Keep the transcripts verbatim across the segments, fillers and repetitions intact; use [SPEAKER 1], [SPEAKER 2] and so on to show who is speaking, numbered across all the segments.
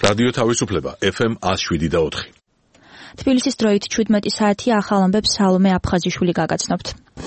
[SPEAKER 1] რადიო თავისუფლება ეფ ემ one oh seven და four.
[SPEAKER 2] თბილისის დროით შვიდმეტი საათი ახალ ამბებს სალომე აფხაზიშვილი გაგაცნობთ.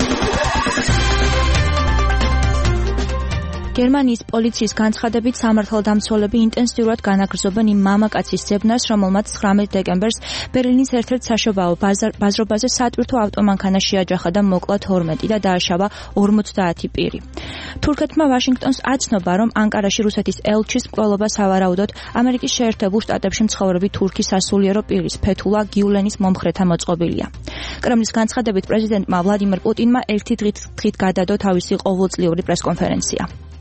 [SPEAKER 2] გერმანიის პოლიციის განცხადებით სამართალდამცველები ინტენსიურად განაგრძობენ იმ მამაკაცის ძებნას, რომელმაც ცხრამეტ დეკემბერს ბერლინის ერთ-ერთ საშობაო ბაზრობაზე სატვირთო ავტომანქანა შეაჯახა და მოკლა თორმეტი და დააშავა ორმოცდაათი პირი. თურქეთმა ვაშინგტონს აცნობა, რომ ანკარაში რუსეთის ელჩის მკვლელობა სავარაუდოდ ამერიკის შეერთებულ შტატებში მცხოვრები თურქის სასულიერო პირის ფეთულა გიულენის მომხრეთა მოწყობილია. კრემლის განცხადებით პრეზიდენტმა ვლადიმერ პუტინმა ერთი დღით დღით გადადო თავისი ყოველწლიური პრესკონფერენცია.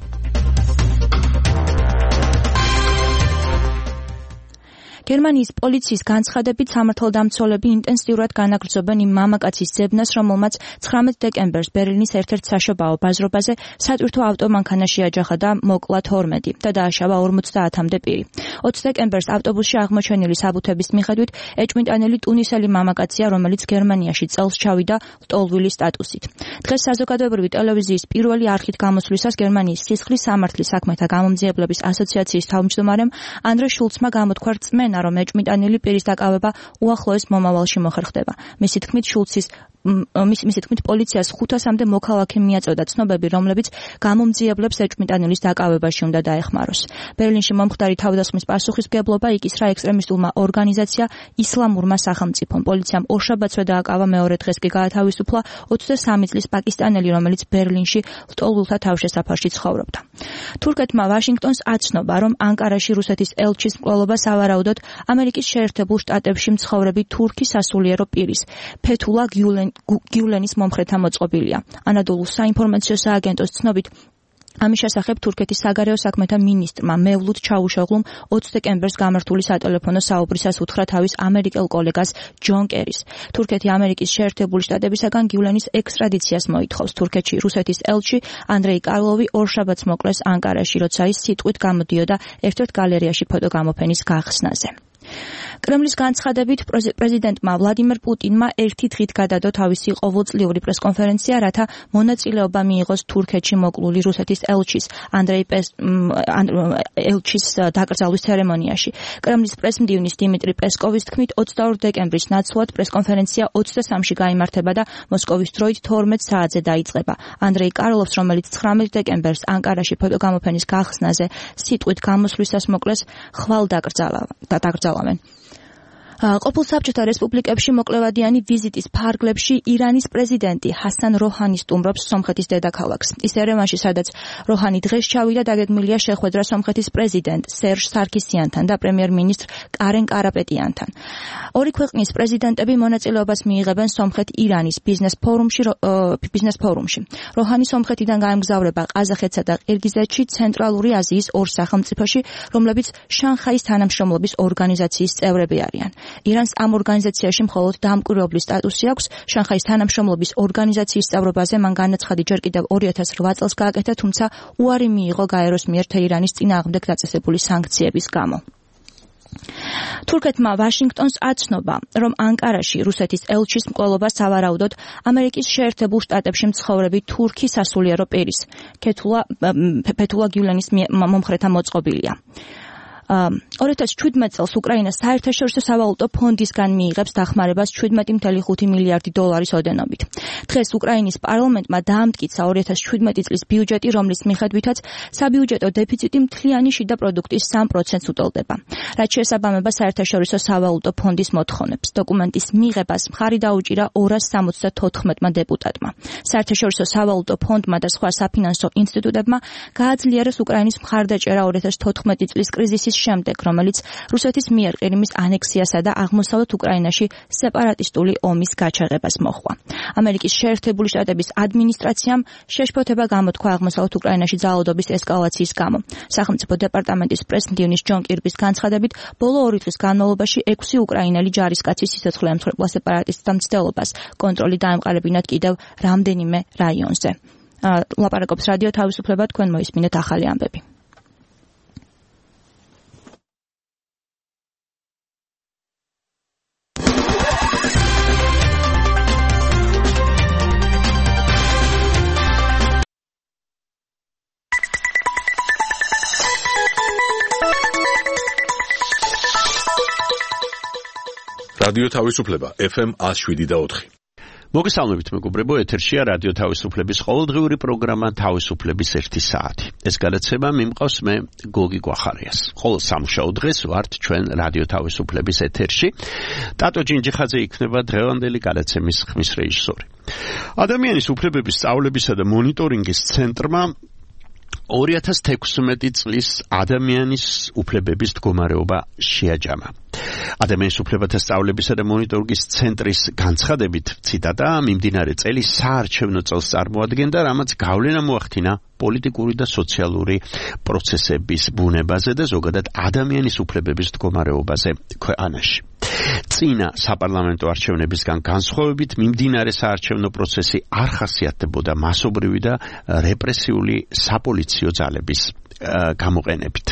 [SPEAKER 2] გერმანიის პოლიციის განცხადებით სამართალდამცველები ინტენსიურად განაგრძობენ იმ მამაკაცის ძებნას, რომელმაც ცხრამეტ დეკემბერს ბერლინის ერთ-ერთ საშობაო ბაზრობაზე სატვირთო ავტომანქანა შეაჯახა და მოკლა თორმეტი და დააშავა ორმოცდაათამდე პირი. ოცი დეკემბერს ავტობუსში აღმოჩენილი საბუთების მიხედვით ეჭვმიტანილი ტუნისელი მამაკაცია, რომელიც გერმანიაში წელს ჩავიდა ლტოლვილი სტატუსით. დღეს საზოგადოებრივი ტელევიზიის პირველი არხით გამოსვლისას გერმანიის სისხლის სამართლის საქმეთა გამომძიებლების ასოციაციის თავმჯდომარემ ანდრე შულცმა გამოთქვა რწმენა, რომ ეჭვმიტანილი პირის დაკავება უახლოეს მომავალში მოხერხდება. მისი თქმით, შულცის მისი თქმით, პოლიციას ხუთასამდე მოქალაქე მიაწოდა ცნობები, რომლებიც გამომძიებლებს ეჭვმიტანილის დაკავებაში უნდა დაეხმაროს. ბერლინში მომხდარი თავდასხმის პასუხისმგებლობა იკისრა ექსტრემისტულმა ორგანიზაცია ისლამურმა სახელმწიფომ. პოლიციამ ორშაბათსვე დააკავა, მეორე დღეს კი გაათავისუფლა ოცდასამი წლის პაკისტანელი, რომელიც ბერლინში ლტოლვილთა თავშესაფარში ცხოვრობდა. თურქეთმა ვაშინგტონს აცნობა, რომ ანკარაში რუსეთის ელჩის მკვლელობა სავარაუდოდ ამერიკის შეერთებულ შტატებში მცხოვრები თურქის სასულიერო პირის ფეთულა გიულენის მომხრეთა მოწყობილია. ანადოლუს საინფორმაციო სააგენტოს ცნობით, ამის შესახებ თურქეთის საგარეო საქმეთა მინისტრმა მევლუდ ჩაუშოღლუმ ოცი დეკემბერს გამართული სატელეფონო საუბრისას უთხრა თავის ამერიკელ კოლეგას ჯონ კერის. თურქეთი ამერიკის შეერთებული შტატებისაგან გიულენის ექსტრადიციას მოითხოვს. თურქეთში რუსეთის ელჩი ანდრეი კარლოვი ორშაბათს მოკლეს ანკარაში, როცა ის სიტყვით გამოდიოდა ერთ-ერთ გალერეაში ფოტოგამოფენის გახსნაზე. კრემლის განცხადებით პრეზიდენტმა ვლადიმერ პუტინმა ერთი დღით გადადო თავისი ყოველწლიური პრესკონფერენცია, რათა მონაწილეობა მიიღოს თურქეთში მოკლული რუსეთის ელჩის ანდრეი ელჩის დაკრძალვის ცერემონიაში. კრემლის პრესმდივნის დიმიტრი პესკოვის თქმით, ოცდაორი დეკემბრის ნაცვლად პრესკონფერენცია ოცდასამში გაიმართება და მოსკოვის დროით თორმეტ საათზე დაიწყება. ანდრეი კარლოვს, რომელიც ცხრამეტ დეკემბერს ანკარაში ფოტოგამოფენის გახსნაზე სიტყვით გამოსვლისას მოკლეს, ხვალ დაკრძალავენ. ყოფილ საბჭოთა რესპუბლიკებში მოკლევადიანი ვიზიტის ფარგლებში ირანის პრეზიდენტი ჰასან როჰანი სტუმრობს სომხეთის დედაქალაქს. ის ერევანში, სადაც როჰანი დღეს ჩავიდა, დაგეგმილია შეხვედრა სომხეთის პრეზიდენტ სერჟ სარქისიანთან და პრემიერ-მინისტრ კარენ კარაპეტიანთან. ორი ქვეყნის პრეზიდენტები მონაწილეობას მიიღებენ სომხეთ-ირანის ბიზნეს ფორუმში. ბიზნეს ფორუმში. როჰანი სომხეთიდან გაემგზავრება ყაზახეთსა და ყირგიზეთში, ცენტრალური აზიის ორ სახელმწიფოში, რომლებიც შანხაის თანამშრომლობის ორგანიზაციის წევრები არიან. ირანს ამ ორგანიზაციაში მხოლოდ დამკვირვებლის სტატუსი აქვს. შანხაის თანამშრომლობის ორგანიზაციის წევრობაზე მან განაცხადი ჯერ კიდევ ორი ათას რვა წელს გააკეთა, თუმცა უარი მიიღო გაეროს მიერ თეირანის წინააღმდეგ დაწესებული სანქციების გამო. თურქეთმა ვაშინგტონს აცნობა, რომ ანკარაში რუსეთის ელჩის მკვლელობა სავარაუდოდ ამერიკის შეერთებულ შტატებში მცხოვრები თურქის სასულიერო პირის ფეთულა გიულენის მომხრეთა მოწყობილია. ორი ათას შვიდმეტ წელს უკრაინა საერთაშორისო სავალუტო ფონდისგან მიიღებს დახმარებას შვიდმეტი წელი ხუთი მილიარდი დოლარის ოდენობით. დღეს უკრაინის პარლამენტმა დაამტკიცა ორი ათას შვიდმეტი წლის ბიუჯეტი, რომლის მიხედვითაც საბიუჯეტო დეფიციტი მთლიანი შიდა პროდუქტის სამ პროცენტს უტოლდება. რაც შეესაბამება საერთაშორისო სავალუტო ფონდის მოთხოვნებს. დოკუმენტის მიღებას მხარი დაუჭირა ორას სამოცდათოთხმეტმა დეპუტატმა. საერთაშორისო სავალუტო ფონდმა და სხვა საფინანსო ინსტიტუტებმა გააძლიერეს უკრაინის მხარდაჭერა ორი ათას თოთხმეტი წლის კრიზისის შემდეგ, რომელიც რუსეთის მიერ ყირიმის ანექსიასა და აღმოსავლეთ უკრაინაში სეპარატისტული ომის გაჩაღებას მოჰყვა. ამერიკის შეერთებული შტატების ადმინისტრაციამ შეშფოთება გამოთქვა აღმოსავლეთ უკრაინაში ძალადობის ესკალაციის გამო. სახელმწიფო დეპარტამენტის პრესმდივნის ჯონ კირბის განცხადებით, ბოლო ორი წლის განმავლობაში ექვსი უკრაინელი ჯარისკაცი სიცოცხლე ემსხვერპლა სეპარატისტთა მცდელობას. კონტროლი დაემყარებინათ კიდევ რამდენიმე რაიონზე. ლაპარაკობს რადიო თავისუფლება, თქვენ მოისმინეთ ახალი ამბები.
[SPEAKER 1] რადიო თავისუფლება ეფ ემ one oh seven point four.
[SPEAKER 3] მოგესალმებით მეგობრებო, ეთერშია რადიო თავისუფლების ყოველდღიური პროგრამა თავისუფლების ერთი საათი. ეს გადაცემა მიმყავს მე გოგი გვახარიას. ყოველ სამუშაო დღეს ვართ ჩვენ რადიო თავისუფლების ეთერში. ტატო ჯინჯიხაძე იქნება დღევანდელი გადაცემის ხმის რეჟისორი. ადამიანის უფლებების სწავლებისა და მონიტორინგის ცენტრმა ორი ათას თექვსმეტი წლის ადამიანის უფლებების მდგომარეობა შეაჯამა. ადამიანის უფლებათა სწავლებისა და მონიტორინგის ცენტრის განცხადებით, ციტატა, მიმდინარე წელი საარჩევნო წელს წარმოადგენდა, რამაც გავლენა მოახდინა პოლიტიკური და სოციალური პროცესების ბუნებაზე და ზოგადად ადამიანის უფლებების მდგომარეობაზე ქვეყანაში. წინა საპარლამენტო არჩევნებისგან განსხვავებით, მიმდინარე საარჩევნო პროცესი არ ხასიათდებოდა მასობრივი და რეპრესიული საპოლიციო ძალების გამოყენებით.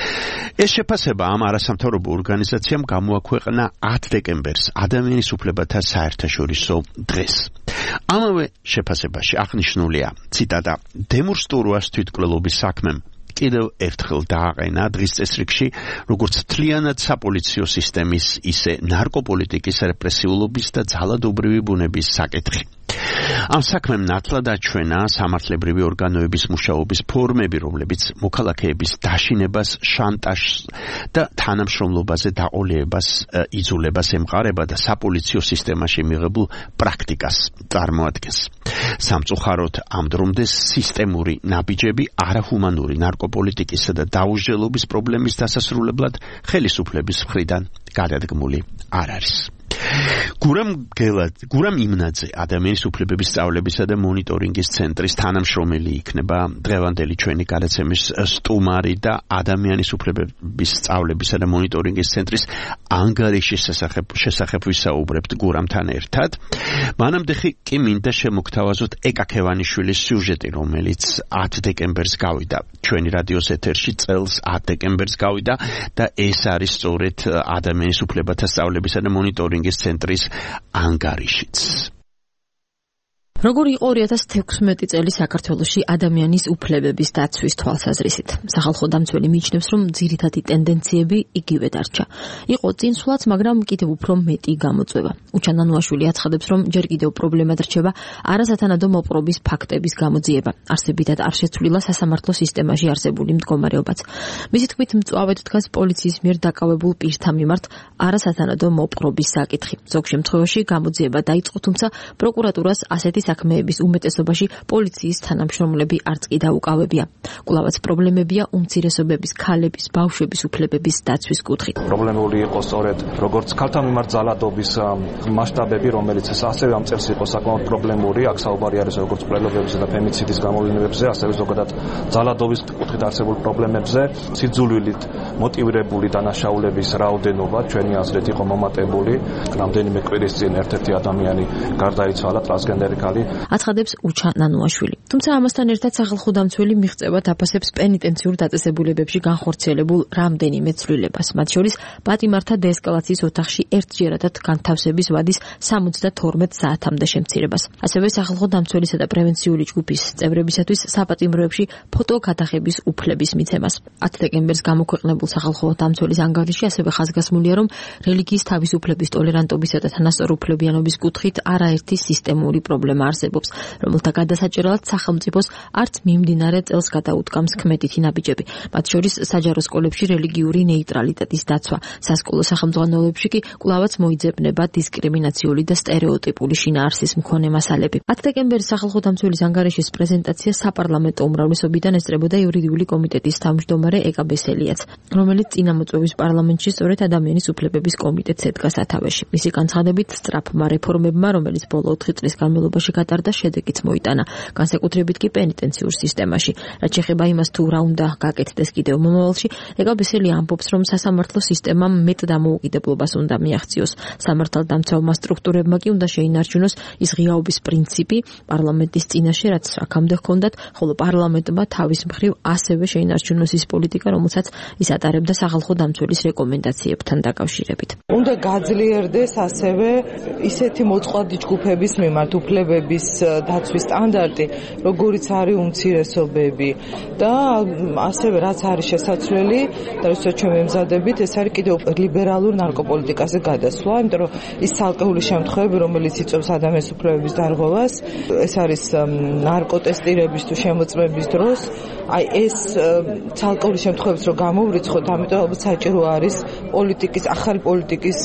[SPEAKER 3] ეს შეფასება ამ არასამთავრობო ორგანიზაციამ გამოაქვეყნა ათი დეკემბერს ადამიანის უფლებათა საერთაშორისო დღეს. ამავე შეფასებაში აღნიშნულია, ციტატა, დემონსტრუას თვითმკვლელობის საქმემ კიდევ ერთხელ დააყენა დღის წესრიგში, როგორც მთლიანად საპოლიციო სისტემის, ისე ნარკოპოლიტიკის რეპრესიულობის და ძალადობრივი ბუნების საკითხი. ამ საქმემ ნათლად აჩვენა სამართლებრივი ორგანოების მუშაობის ფორმები, რომლებიც მოქალაქეების დაშინებას, შანტაჟს და თანამშრომლობაზე დაყოლებას, იძულებას ემყარება და საპოლიციო სისტემაში მიღებულ პრაქტიკას წარმოადგენს. სამწუხაროდ ამ დრომდე სისტემური ნაბიჯები არაჰუმანური ნარკოპოლიტიკისა და დაუსჯელობის პრობლემის დასასრულებლად ხელისუფლების მხრიდან გადადგმული არ არის. გურამ გელად, გურამ იმნაძე ადამიანის უფლებების სწავლებისა და მონიტორინგის ცენტრის თანამშრომელი იქნება დღევანდელი ჩვენი გადაცემის სტუმარი და ადამიანის უფლებების სწავლებისა და მონიტორინგის ცენტრის ანგარიშის შესახებ შესახებ ვისაუბრებთ გურამთან ერთად. მანამდე კი მინდა შემოგთავაზოთ ეკა ქევანიშვილის სიუჟეტი, რომელიც ათი დეკემბერს გავიდა ჩვენი რადიოს ეთერში, წელს ათი დეკემბერს გავიდა და ეს არის სწორედ ადამიანის უფლებათა სწავლებისა და მონიტორინგის ცენტრის ანგარიშიც.
[SPEAKER 4] როგორი იყო ორი ათას თექვსმეტი წელი საქართველოში ადამიანის უფლებების დაცვის თვალსაზრისით? სახალხო დამცველი მიიჩნევს, რომ ძირითადი ტენდენციები იგივე დარჩა. იყო წინსვლაც, მაგრამ კიდევ უფრო მეტი გამოწვევა. უჩანანუაშვილი აცხადებს, რომ ჯერ კიდევ პრობლემად რჩება არასათანადო მოპყრობის ფაქტების გამოძიება. არსებითად არ შეცვლილა სასამართლო სისტემაში არსებული მდგომარეობაც. მისი თქმით, მწვავედ დგას პოლიციის მიერ დაკავებულ პირთა მიმართ არასათანადო მოპყრობის საკითხი. ზოგ შემთხვევაში გამოძიება დაიწყო, თუმცა პროკურატურას ასეთი საქმეების უმეტესობაში პოლიციის თანამშრომლები არც კი დაუკავებია. კვლავაც პრობლემებია უმცირესობების, ქალების, ბავშვების უფლებების დაცვის კუთხით.
[SPEAKER 5] პრობლემური იყო სწორედ როგორც ქალთა მიმართ ძალადობის მასშტაბები, რომელიც ასევე ამ წელს იყო საკმაოდ პრობლემური, აქ საუბარი არის როგორც მკვლელობებზე და ფემიციდის გამოვლენებზე, ასევე ზოგადად ძალადობის კუთხით არსებულ პრობლემებზე, სიძულვილით მოტივირებული დანაშაულების რაოდენობა ჩვენი აზრით იყო მომატებული. რამდენიმე კვირის წინ ერთ-ერთი ადამიანი გარდაიცვალა, ტრანსგენდერი ქალი.
[SPEAKER 4] აცხადებს უჩანანუაშვილი. თუმცა ამასთან ერთად სახალხო დამცველი მიღწევად აფასებს პენიტენციურ დაწესებულებებში განხორციელებულ რამდენიმე ცვლილებას. მათ შორის პატიმართა დეესკალაციის ოთახში ერთჯერადად განთავსების ვადის სამოცდათორმეტ საათამდე შემცირებას. ასევე სახალხო დამცველისა და პრევენციული ჯგუფის წევრებისათვის საპატიმროებში ფოტოკათახების უფლების მიცემას. ათი დეკემბერს გამოქვეყნებულ სახალხო დამცველის ანგარიში ასევე ხაზგასმულია, რომ რელიგიის თავისუფლების, ტოლერანტობისა და თანასწორუფლებიანობის კუთხით არაერთი სისტემური პრობლემა არსებობს, რომელთა გადასაჭერად სახელმწიფოს არც მიმდინარე წელს გადაუდგამს ქმედითი ნაბიჯები. მათ შორის საჯარო სკოლებში რელიგიური ნეიტრალიტეტის დაცვა, სასკოლო სახელმძღვანელოებში კი კვლავაც მოიძებნება დისკრიმინაციული და სტერეოტიპული შინაარსის მქონე მასალები. ათი დეკემბერის სახალხო დამცველის ანგარიშის პრეზენტაცია საპარლამენტო უმრავლესობიდან ესწრებოდა იურიდიული კომიტეტის თავმჯდომარე ეკა ბესელიაც, რომელიც წინამოწვევის პარლამენტში სწორედ ადამიანის უფლებების კომიტეტს ედგა სათავეში. მისი განცხადებით, სწრაფმა რეფორმებმა, რომელიც ბოლო ოთხი წლის განმავლობაში გატარდა, შედეგიც მოიტანა, განსაკუთრებით კი პენიტენციურ სისტემაში. რაც შეეხება იმას, თუ რა უნდა გაკეთდეს კიდევ მომავალში, ეკა ბესელი ამბობს, რომ სასამართლო სისტემამ მეტ დამოუკიდებლობას უნდა მიაღწიოს. სამართალდამცავმა სტრუქტურებმა კი უნდა შეინარჩუნოს ის ღიაობის პრინციპი პარლამენტის წინაშე, რაც აქამდე ჰქონდათ, ხოლო პარლამენტმა თავის მხრივ ასევე შეინარჩუნოს ის პოლიტიკა, რომელსაც ის ატარებდა სახალხო დამცველის რეკომენდაციებთან დაკავშირებით.
[SPEAKER 6] უნდა გაძლიერდეს ასევე ისეთი მოწყვლადი ჯგუფების მიმართ უფლებების უფლებების დაცვის სტანდარტი, როგორიც არის უმცირესობები და ასევე რაც არის შესაძლებელი და როდესაც ჩვენ მემზადებით, ეს არის კიდევ ლიბერალურ ნარკოპოლიტიკაზე გადასვლა, იმიტომ რომ ის ცალკეული შემთხვევები, რომელიც იწვევს ადამიანის უფლებების დარღვევას, ეს არის ნარკოტესტირების თუ შემოწმების დროს, აი ეს ცალკეული შემთხვევებს რო გამოვრიცხოთ, ამიტომ ალბათ საჭირო არის პოლიტიკის, ახალი პოლიტიკის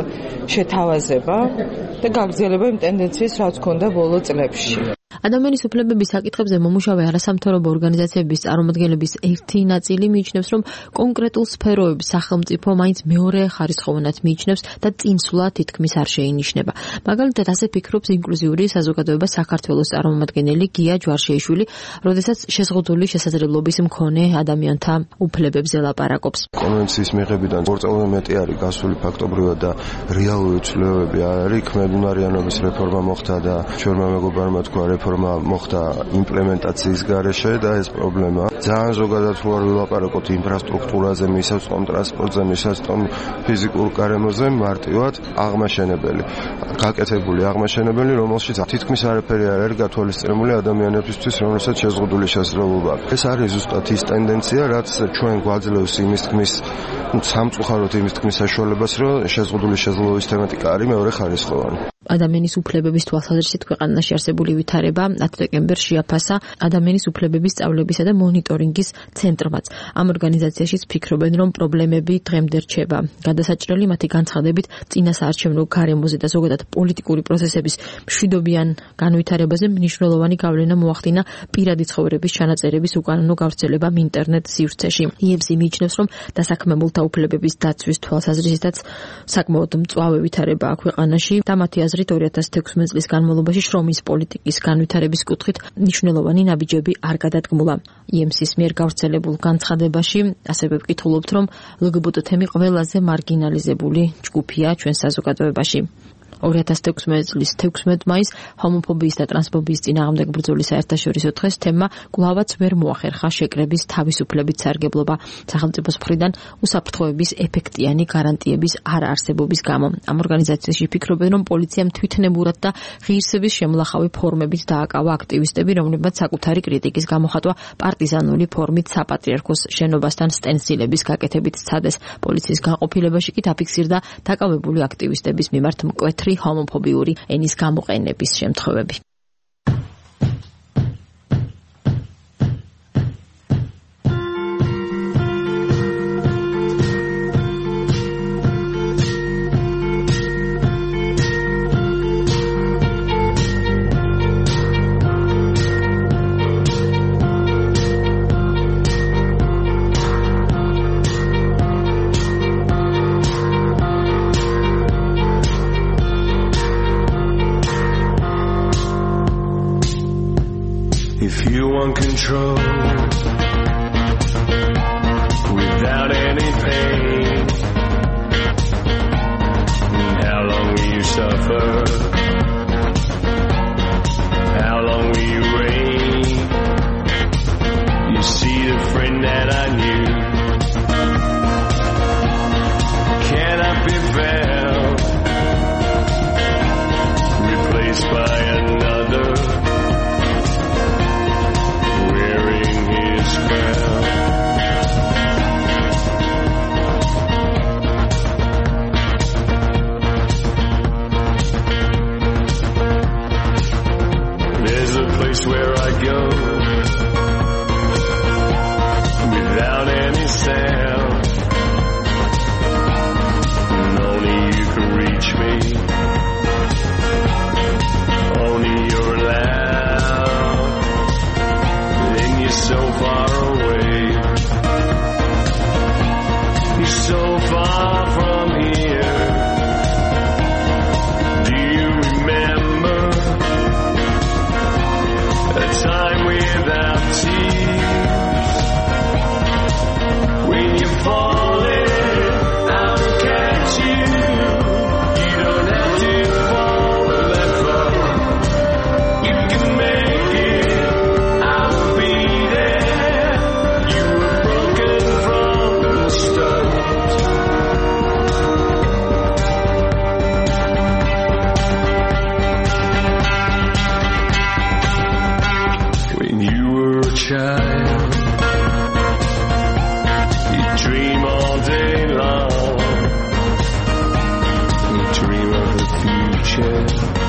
[SPEAKER 6] შეთავაზება და გაგრძელება იმ ტენდენციის, რაც ჰქონდა ბოლო წლებში.
[SPEAKER 4] ადამიანის უფლებების საკითხებზე მომუშავე არასამთავრობო ორგანიზაციების წარმომადგენლების ერთი ნაწილი მიიჩნევს, რომ კონკრეტულ სფეროებს სახელმწიფო მაინც მეორე ხარისხოვანად მიიჩნევს და წინსვლა თითქმის არ შეინიშნება. მაგალითად, ასე ფიქრობს ინკლუზიური საზოგადოება საქართველოს წარმომადგენელი გია ჯვარშეიშვილი, როდესაც შეზღუდული შესაძლებლობის მქონე ადამიანთა უფლებებზე ლაპარაკობს.
[SPEAKER 7] კონვენციის მიღებიდან ორ წელზე მეტი არის გასული ფაქტობრივად და რეალური ცვლილებები არ არის. ქმედუნარიანობის რეფორმა მოხდა და ჩვენმა მეგობარმა თქვა რეფორმა მოხდა იმპლემენტაციის გარეშე და ეს პრობლემა. ძალიან ზოგადად რო არ ვილაპარაკოთ ინფრასტრუქტურაზე, მისაწვდომ ტრანსპორტზე, მისაწვდომ ფიზიკურ გარემოზე, მარტივად აღმაშენებელი. გაკეთებული აღმაშენებელი, რომელშიც თითქმის არაფერი არ არის გათვალისწინებული ადამიანებისთვის, რომელსაც შეზღუდული შესაძლებლობა აქვს. ეს არის ზუსტად ის ტენდენცია, რაც ჩვენ გვაძლევს იმის თქმის, სამწუხაროდ იმის თქმის საშუალებას, რომ შეზღუდული შესაძლებლობის თემატიკა არის მეორე ხარისხოვანი.
[SPEAKER 4] ადამიანის უფლებების თვალსაზრისით ქვეყანაში არსებული ვითარება ათი დეკემბერს შეაფასა ადამიანის უფლებების სწავლებისა და მონიტორინგის ცენტრმაც. ამ ორგანიზაციაშიც ფიქრობენ, რომ პრობლემები დღემდე რჩება. გადასაჭრელი მათი განცხადებით წინასაარჩევნო გარემოზე და ზოგადად პოლიტიკური პროცესების მშვიდობიან განვითარებაზე მნიშვნელოვანი გავლენა მოახდინა პირადი ცხოვრების ჩანაწერების უკანონო გავრცელებამ ინტერნეტ სივრცეში. იემსი მიიჩნევს, რომ დასაქმებულთა უფლებების დაცვის თვალსაზრისითაც საკმაოდ მწვავე ვითარებაა ქვეყანაში და მათი აზრით ორი ათას თექვსმეტ წლის განმავლობაში შრომის პოლიტიკის განვითარების კუთხით მნიშვნელოვანი ნაბიჯები არ გადადგმულა. იემსის მიერ გავრცელებულ განცხადებაში ასევე ვკითხულობთ, რომ ლგბტ თემი ყველაზე მარგინალიზებული ჯგუფია ჩვენ საზოგადოებაში. ორი ათას თექვსმეტ წლის თექვსმეტ მაისს ჰომოფობიის და ტრანსფობიის წინააღმდეგ ბრძოლის საერთაშორისო დღეს თემა კვლავაც ვერ მოახერხა შეკრების თავისუფლებით სარგებლობა სახელმწიფოს მხრიდან უსაფრთხოების ეფექტიანი გარანტიების არაარსებობის გამო. ამ ორგანიზაციაში ფიქრობენ, რომ პოლიციამ თვითნებურად და ღირსების შემლახავი ფორმებით დააკავა აქტივისტები, რომლებმაც საკუთარი კრიტიკის გამოხატვა პარტიზანული ფორმით საპატრიარქოს შენობასთან სტენსილების გაკეთებით სცადეს. პოლიციის განყოფილებაში კი დაფიქსირდა დაკავებული აქტივისტების მიმართ მკვეთრი ჰომოფობიური ენის გამოყენების შემთხვევები.
[SPEAKER 8] If you want control without any pain, how long will you suffer? How long will you reign? You see the friend that I knew cannot be found, replaced by another. child. You dream all day long. You dream of the future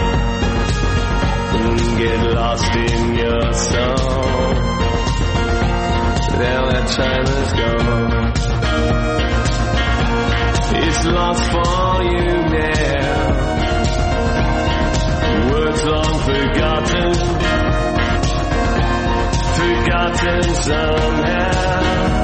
[SPEAKER 8] and get lost in your song. Now that time is gone. It's lost for you now. Words long forgotten, forgotten somehow.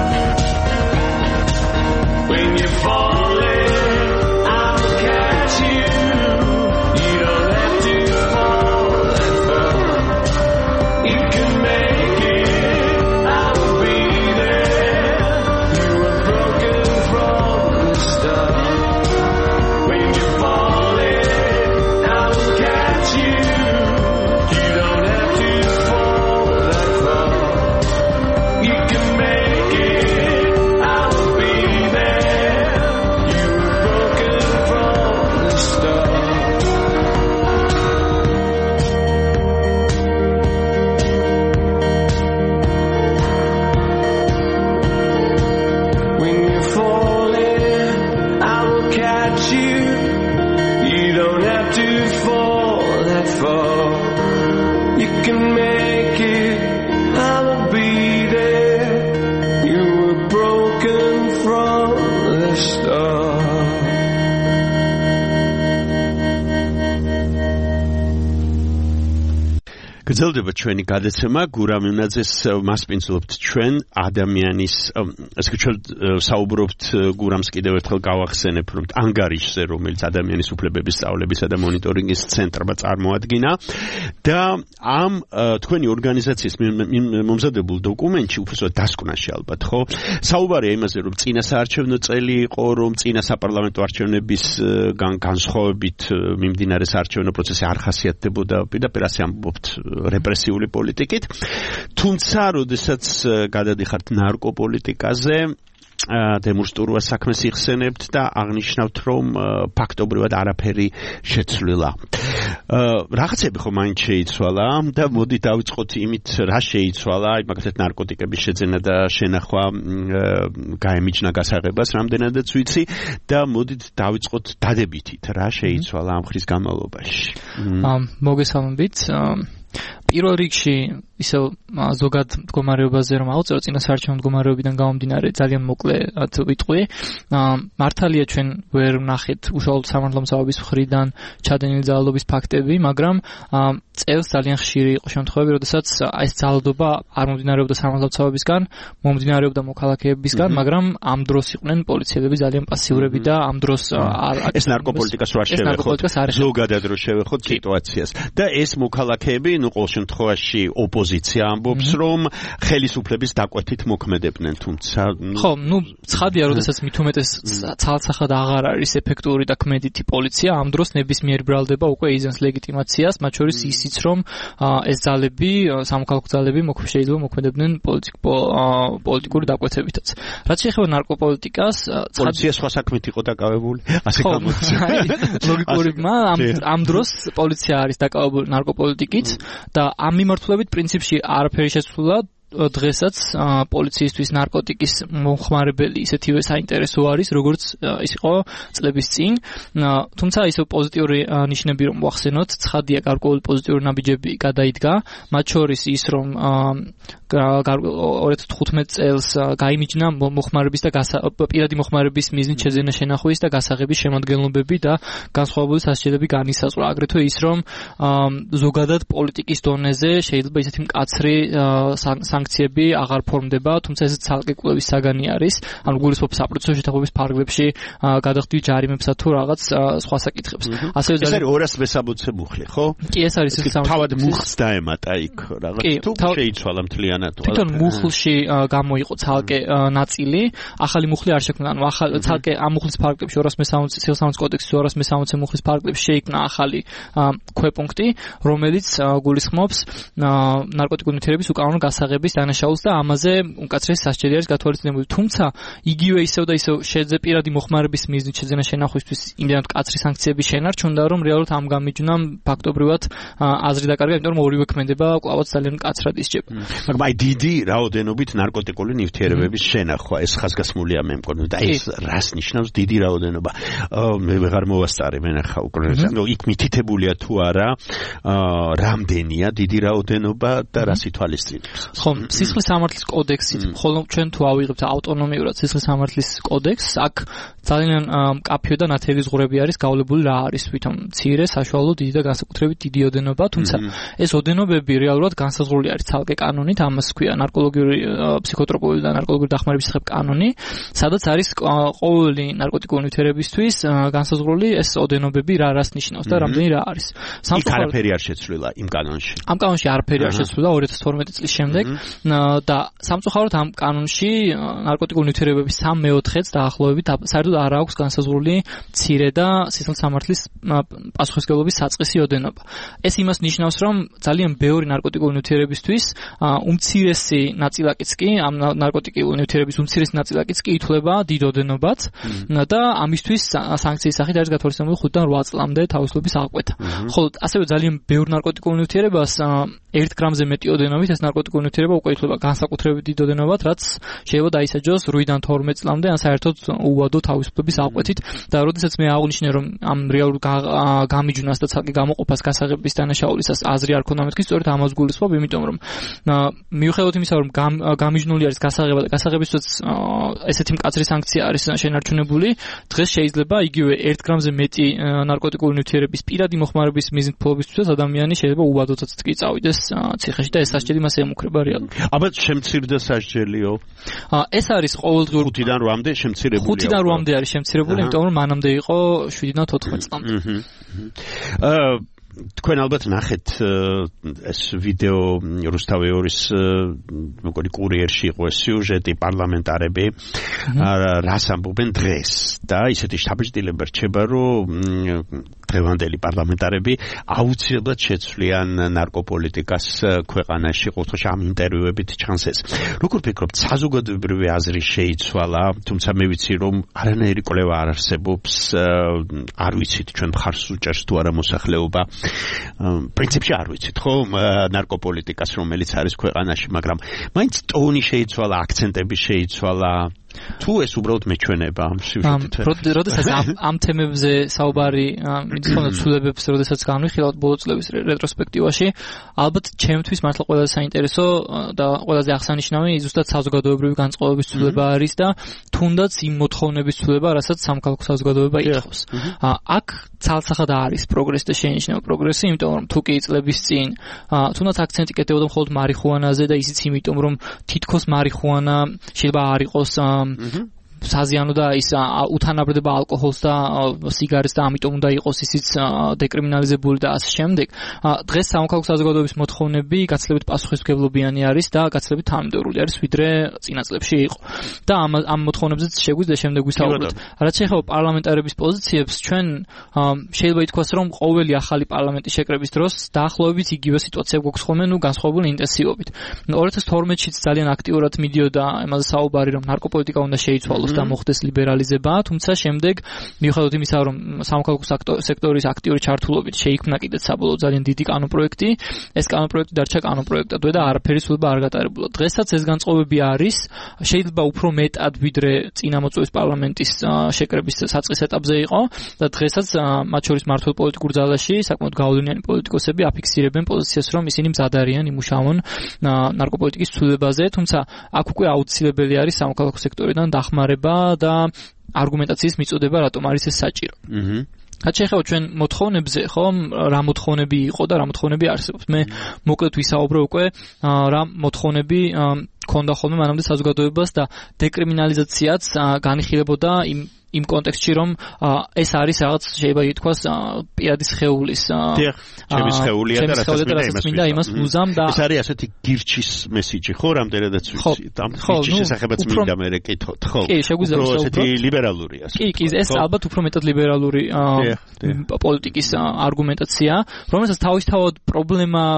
[SPEAKER 8] When you're falling, I'll catch you. You don't have to fall that far. You can make it, I'll be there. You were broken from the start. When you're falling, I'll catch you. You don't have to fall that far. You can make it, I'll be there. You were broken from the start. When you're falling, I will catch you. You don't have to fall that far. You can make it, I will be there. You were broken from the start.
[SPEAKER 3] გრძელდება ჩვენი გადაცემა გურამ იმნაძეს მასპინძლობთ ჩვენ ადამიანის ასე ჩვენ საუბრობთ გურამს კიდევ ერთხელ გავახსენებ რომ ანგარიშზე რომელიც ადამიანის უფლებების სწავლებისა და მონიტორინგის ცენტრმა წარმოადგინა და ამ თქვენი ორგანიზაციის მომზადებულ დოკუმენტში უბრალოდ დასკვნაში ალბათ ხო საუბარია იმაზე რომ წინა საარჩევნო წელი იყო რომ წინა საპარლამენტო არჩევნებისგან განსხვავებით მიმდინარე საარჩევნო პროცესი არ ხასიათდებოდა პირდაპირ ასე ამბობთ რეპრესიული პოლიტიკით თუმცა როდესაც გადადიხართ ნარკოპოლიტიკაზე დემონსტრუა საქმეს იხსენებთ და აღნიშნავთ რომ ფაქტობრივად არაფერი შეცვლილა რაღაცები ხო მაინც შეიცვალა და მოდი დავიწყოთ იმით რა შეიცვალა აი მაგალითად ნარკოტიკების შეძენა და შენახვა გაემიჯნა გასაღებას რამდენადაც ვიცი და მოდით დავიწყოთ დადებითით რა შეიცვალა ამ ხრის განმავლობაში
[SPEAKER 9] მოგესალმებით პირველ რიგში ისევ ზოგად მდგომარეობაზე რომ ავწერო წინა საარჩევნო მდგომარეობიდან გამომდინარე ძალიან მოკლედ ვიტყვი მართალია ჩვენ ვერ ვნახეთ უშუალოდ სამართლომცავების მხრიდან ჩადენილი ძალადობის ფაქტები მაგრამ წელს ძალიან ხშირი იყო შემთხვევები როდესაც ეს ძალადობა არ მომდინარეობდა სამართლომცავებისგან მომდინარეობდა მოქალაქეებისგან მაგრამ ამ დროს იყვნენ პოლიციელები ძალიან პასიურები და ამ დროს
[SPEAKER 3] ეს ნარკოპოლიტიკას რა შევეხოთ ზოგადად რო შევეხოთ სიტუაციას და ეს მოქალაქეები ну ყოველ შემთხვევაში ოპოზიცია ამბობს რომ ხელისუფლების დაკვეთით მოქმედებდნენ თუმცა
[SPEAKER 9] ხო ну ცხადია როდესაც მით უმეტეს ცალსახად აღარ არის ეფექტური და ქმედითი პოლიცია ამ დროს ნებისმიერი ბრალდება უკვე იძენს ლეგიტიმაციას მათ შორის ისიც რომ ეს ძალები სამოქალაქო ძალები შეიძლება მოქმედებდნენ პოლიტიკური დაკვეთებითაც რაც შეეხება ნარკოპოლიტიკას
[SPEAKER 3] პოლიცია სხვა საქმით იყო დაკავებული ასე გამოდის
[SPEAKER 9] ლოგიკური ამ ამ დროს პოლიცია არის დაკავებული ნარკოპოლიტიკით და ამ მიმართულებით პრინციპში არაფერი შეცვლილა დღესაც პოლიციისთვის ნარკოტიკის მომხმარებელი ისეთივე საინტერესო არის როგორც ის იყო წლების წინ თუმცა ისო პოზიტიური ნიშნები რომ ვახსენოთ ცხადია გარკვეული პოზიტიური ნაბიჯები გადაიდგა მათ შორის ის რომ ორი ათი თხუთმეტი წელს გაიმიჯნა მოხმარების და პირადი მოხმარების მიზნით შეძენა შენახვის და გასაღების შემადგენლობები და განსხვავებული სასჯელები განისაზღვრა აგრეთვე ის რომ ზოგადად პოლიტიკის დონეზე შეიძლება ისეთი მკაცრი სანქციები აღარ ფორმდება, თუმცა ეს ცალკე კვლევის საგანი არის. ანუ გულისხმობ საპროცესო შეთანხმების ფარგლებში გადახდით ჯარიმებსა თუ რაღაც სხვა საკითხებს.
[SPEAKER 3] ასევე ეს არის ორას მესამოცე მუხლი, ხო?
[SPEAKER 9] კი, ეს არის ეს
[SPEAKER 3] თავად მუხლს დაემატა იქ რაღაც თუ შეიცვალა მთლიანად.
[SPEAKER 9] თვითონ მუხლში გამოიყო ცალკე ნაწილი, ახალი მუხლი არ შექმნა. ანუ ახალი ცალკე ამ მუხლის ფარგლებში ორას მესამოცე სიელსამოს კოდექსის ორას მესამოცე მუხლის ფარგლებში შეიქმნა ახალი ქვეპუნქტი, რომელიც გულისხმობს ნარკოტიკული ნივთიერების უკანონო გასაღების დანაშაულს და ამაზე უკაცრესი სასჯელი არის გათვალისწინებული. თუმცა იგივე ისევ და ისევ შეძე პირადი მოხმარების მიზნით შეძენა შენახვისთვის იმდენად მკაცრი სანქციები შენარჩუნდა, რომ რეალურად ამ გამიჯნამ ფაქტობრივად აზრი დაკარგა, იმიტომ რომ ორივე ქმედება კვლავაც ძალიან მკაცრად ისჯება.
[SPEAKER 3] მაგრამ აი დიდი რაოდენობით ნარკოტიკული ნივთიერებების შენახვა, ეს ხაზგასმულია მე მგონი და ეს რას ნიშნავს დიდი რაოდენობა? მე ვეღარ მოვასწარი მე ნახა უკვე, ანუ იქ მითითებულია თუ არა რამდენია დიდი რაოდენობა და რას ითვალისწინებს.
[SPEAKER 9] ხო, სისხლის სამართლის კოდექსით, ხოლო ჩვენ თუ ავიღებთ ავტონომიურად სისხლის სამართლის კოდექსს, აქ ძალიან მკაფიო და ნათელი ზღურები არის გავლებული რა არის თვითონ მცირე, საშუალო, დიდი და განსაკუთრებით დიდი ოდენობა, თუმცა ეს ოდენობები რეალურად განსაზღვრული არის ცალკე კანონით, ამას ქვია ნარკოლოგიური, ფსიქოტროპული და ნარკოლოგიური დახმარების შესახებ კანონი, სადაც არის ყოველი ნარკოტიკული ნივთიერებისთვის განსაზღვრული ეს ოდენობები რა რას ნიშნავს და რამდენი რა არის.
[SPEAKER 3] იქ არაფერი არ შეცვლილა იმ კანონში.
[SPEAKER 9] ამ კანონში არაფერი არ შეცვლილა ორი ათას თორმეტი წლის შემდეგ და სამწუხაროდ ამ კანონში ნარკოტიკული ნივთიერებების სამ მეოთხედს დაახლოებით საერთოდ არ აქვს განსაზღვრული მცირე და სისხლის სამართლის პასუხისმგებლობის საწყისი ოდენობა. ეს იმას ნიშნავს, რომ ძალიან ბევრი ნარკოტიკული ნივთიერებისთვის უმცირესი ნაწილაკიც კი ამ ნარკოტიკული ნივთიერების უმცირესი ნაწილაკიც კი ითვლება დიდ ოდენობად და ამისთვის სანქციის სახით არის გათვალისწინებული ხუთიდან რვა წლამდე თავისუფლების აღკვეთა. ხოლო ასევე ძალიან ბევრ ნარკოტიკულ ნივთიერებას ერთ გრამზე მეტი ოდენობით ეს ნარკოტიკული ნივთიერება უკვე ითვლება განსაკუთრებით დიდ ოდენობად, რაც შეიძლება დაისაჯოს ორი-დან თორმეტ წლამდე ან საერთოდ უვადო თავისუფლების აღკვეთით და როდესაც მე აღვნიშნე რომ ამ რეალურ გამიჯვნას და ცალკე გამოყოფას გასაღების დანაშაულისას აზრი არ ქონდა მეთქი, სწორედ ამას გულისხმობ, იმიტომ რომ მიუხედავად იმისა რომ გამიჯნული არის გასაღება და გასაღებისთვის ესეთი მკაცრი სანქცია არის შენარჩუნებული, დღეს შეიძლება იგივე ერთ გრამზე მეტი ნარკოტიკული ნივთიერების პირადი მოხმარების მიზნით ადამიანი შეიძლება უვადოდაც კი წავიდეს ციხეში და ეს სასჯელი მას ემუქრება რეალურად.
[SPEAKER 3] აბა შემცირდა სასჯელიო?
[SPEAKER 9] ეს არის ყოველდღიურ
[SPEAKER 3] ხუთიდან რვამდე შემცირებულია.
[SPEAKER 9] ხუთიდან რვამდე არის შემცირებული, იმიტომ რომ მანამდე იყო შვიდიდან თოთხმეტ წლამდე.
[SPEAKER 3] აა თქვენ ალბათ ნახეთ ეს ვიდეო რუსთავეორის მეგონი კურიერში იყო ეს სიუჟეტი პარლამენტარები რას ამბობენ დღეს და ისეთი შთაბეჭდილება რჩება რომ დღევანდელი პარლამენტარები აუცილებლად შეცვლიან ნარკოპოლიტიკას ქვეყანაში, ყოველთვის ამ ინტერვიუებით ჩანს ეს. როგორ ფიქრობთ, საზოგადოებრივი აზრი შეიცვალა, თუმცა მე ვიცი რომ არანაირი კვლევა არ არსებობს, არ ვიცით ჩვენ მხარს უჭერს თუ არა მოსახლეობა. პრინციპში არ ვიცით ხო ნარკოპოლიტიკას რომელიც არის ქვეყანაში, მაგრამ მაინც ტონი შეიცვალა, აქცენტები შეიცვალა. თუ ეს უბრალოდ მეჩვენება ამ სიუჟეტით.
[SPEAKER 9] როდესაც ამ თემებზე საუბარი მიდის ხოლმე ცვლილებებს, როდესაც განვიხილავთ ბოლო წლების რეტროსპექტივაში, ალბათ ჩემთვის მართლა ყველაზე საინტერესო და ყველაზე აღსანიშნავი ზუსტად საზოგადოებრივი განწყობების ცვლილება არის და თუნდაც იმ მოთხოვნების ცვლილება, რასაც სამხალხო საზოგადოება ითხოვს. აქ ცალსახად არის პროგრესი და შეინიშნება პროგრესი, იმიტომ რომ თუ კი წლების წინ თუნდაც აქცენტი კეთდებოდა მხოლოდ მარიხუანაზე და ისიც იმიტომ რომ თითქოს მარიხუანა შეიძლება არ იყოს საზიანო და ის უთანაბრდება ალკოჰოლს და სიგარეტს და ამიტომ უნდა იყოს ისიც დეკრიმინალიზებული და ასე შემდეგ. დღეს სამოქალაქო საზოგადოების მოთხოვნები გაცილებით პასუხისმგებლობიანი არის და გაცილებით თანამედროვე არის ვიდრე წინა წლებში იყო. და ამ ამ მოთხოვნებზეც შეგვიძლია შემდეგ ვისაუბროთ. რაც შეეხება პარლამენტარების პოზიციებს, ჩვენ შეიძლება ითქვას, რომ ყოველი ახალი პარლამენტის შეკრების დროს დაახლოებით იგივე სიტუაცია გვაქვს ხოლმე, ნუ განსხვავებული ინტენსივობით. ორი ათას თორმეტშიც ძალიან აქტიურად მიდიოდა იმაზე საუბარი, რომ ნარკოპოლიტიკა უნდა შეიცვალოს და მოხდეს ლიბერალიზება, თუმცა შემდეგ მიუხედავად იმისა, რომ სამოქალაქო სექტორის აქტიური ჩართულობით შეიქმნა კიდეც საბოლოო ძალიან დიდი კანონპროექტი, ეს კანონპროექტი დარჩა კანონპროექტად და არაფერი სულება არ გატარებულა. დღესაც ეს განწყობები არის, შეიძლება უფრო მეტად ვიდრე წინა მოწვევის პარლამენტის შეკრების საწყის ეტაპზე იყო და დღესაც მათ შორის მართულ პოლიტიკურ ძალაში საკმაოდ გავლენიანი პოლიტიკოსები აფიქსირებენ პოზიციას, რომ ისინი მზად არიან იმუშაონ ნარკოპოლიტიკის ცვლილებაზე, თუმცა აქ უკვე აუცილებელი არის სამოქალაქო სექტორიდან დახმარება და არგუმენტაციის მიწოდება, რატომ არის ეს საჭირო. აჰა. რაც შეეხება ჩვენ მოთხოვნებზე, ხო, რა მოთხოვნები იყო და რა მოთხოვნები არსებობს. მე მოკლედ ვისაუბრე უკვე რა მოთხოვნები ქონდა ხოლმე მანამდე საზოგადოებას და დეკრიმინალიზაციაც განიხილებოდა იმ იმ კონტექსტში, რომ ეს არის რაღაც შეიძლება ითქვას პირადი სხეულის
[SPEAKER 3] ჩემი სხეულია და
[SPEAKER 9] რასაც მინდა იმას ვუზამ და
[SPEAKER 3] ეს არის ასეთი გირჩის მესიჯი, ხო, რამდენადაც ვიცი. ამ გირჩის შესახებაც მინდა მე რეკითხოთ, ხო?
[SPEAKER 9] კი, შეგვიძლია
[SPEAKER 3] ვისაუბროთ. ესეთი ლიბერალურია.
[SPEAKER 9] კი, კი, ეს ალბათ უფრო მეტად ლიბერალური პოლიტიკის არგუმენტაცია, რომელსაც თავისთავად პრობლემა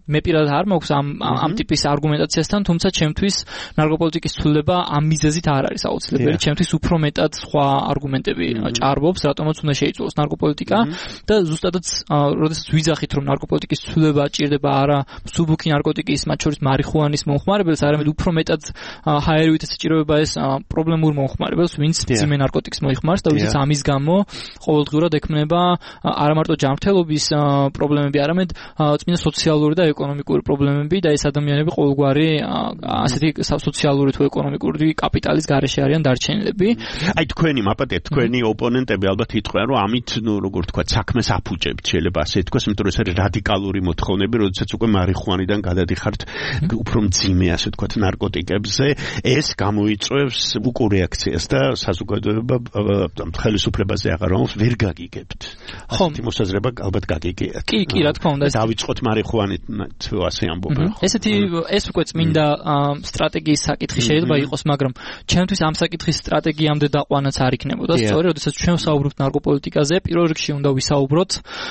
[SPEAKER 9] მე პირადად არ მაქვს ამ ამ ტიპის არგუმენტაციასთან, თუმცა ჩემთვის ნარკოპოლიტიკის ცვლილება ამ მიზეზით არ არის აუცილებელი. ჩემთვის უფრო მეტად სხვა არგუმენტები ჭარბობს, რატომაც უნდა შეიცვალოს ნარკოპოლიტიკა და ზუსტადაც როდესაც ვიძახით, რომ ნარკოპოლიტიკის ცვლილება ჭირდება არა მსუბუქი ნარკოტიკის, მათ შორის მარიხუანის მომხმარებელს, არამედ უფრო მეტად ჰაერივით ეჭირება ეს პრობლემურ მომხმარებელს, ვინც ძიმე ნარკოტიკს მოიხმარს და ვინც ამის გამო ყოველდღიურად ექმნება არა მარტო ჯანმრთელობის პრობლემები, არამედ წმინდა სოციალური და ეკონომიკური პრობლემები და ეს ადამიანები ყოველგვარი ასეთი სოციალური თუ ეკონომიკური კაპიტალის გარეშე არიან დარჩენილები.
[SPEAKER 3] აი თქვენი მაპატე, თქვენი ოპონენტები ალბათ იტყვიან, რომ ამით, ნუ როგორ თქვა, საქმეს აფუჭებთ, შეიძლება ასე ითქვას, იმიტომ რომ ეს არის რადიკალური მოთხოვნები, როდესაც უკვე მარიხუანიდან გადადიხართ უფრო მძიმე, ასე ვთქვათ, ნარკოტიკებზე, ეს გამოიწვევს უკუ რეაქციას და საზოგადოება ხელისუფლებაზე აღარ მომს ვერ გაგიგებთ. ასეთი მოსაზრება ალბათ გაგიგიათ.
[SPEAKER 9] კი, კი, რა თქმა უნდა.
[SPEAKER 3] დავიწყოთ მარიხუანით თუ ასე ამბობენ.
[SPEAKER 9] ესეთი ეს უკვე წმინდა სტრატეგიის საკითხი შეიძლება იყოს, მაგრამ ჩემთვის ამ საკითხის სტრატეგიამდე დაყვანაც არ იქნებოდა. სწორედ, როდესაც ჩვენ ვსაუბრობთ ნარკოპოლიტიკაზე, პირველ რიგში უნდა ვისაუბროთ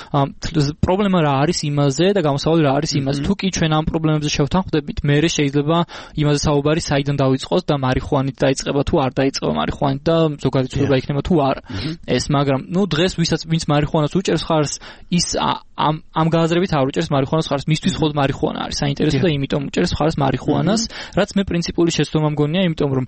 [SPEAKER 9] პრობლემა რა არის იმაზე და გამოსავალი რა არის იმაზე. თუ კი ჩვენ ამ პრობლემებზე შევთანხმდებით, მერე შეიძლება იმაზე საუბარი საიდან დაიწყოს და მარიხუანით დაიწყება თუ არ დაიწყება მარიხუანით და ზოგადი ცვლილება იქნება თუ არა. ეს მაგრამ ნუ დღეს ვისაც ვინც მარიხუანას უჭერს ხარს, ის ამ ამ გააზრებით არ უჭერს მარიხუანას ხარს, მისთვის მხოლოდ მარიხუანა არის საინტერესო და იმიტომ უჭერს ხარს მარიხუანას, რაც მე პრინციპული შეცდომა მგონია, იმიტომ რომ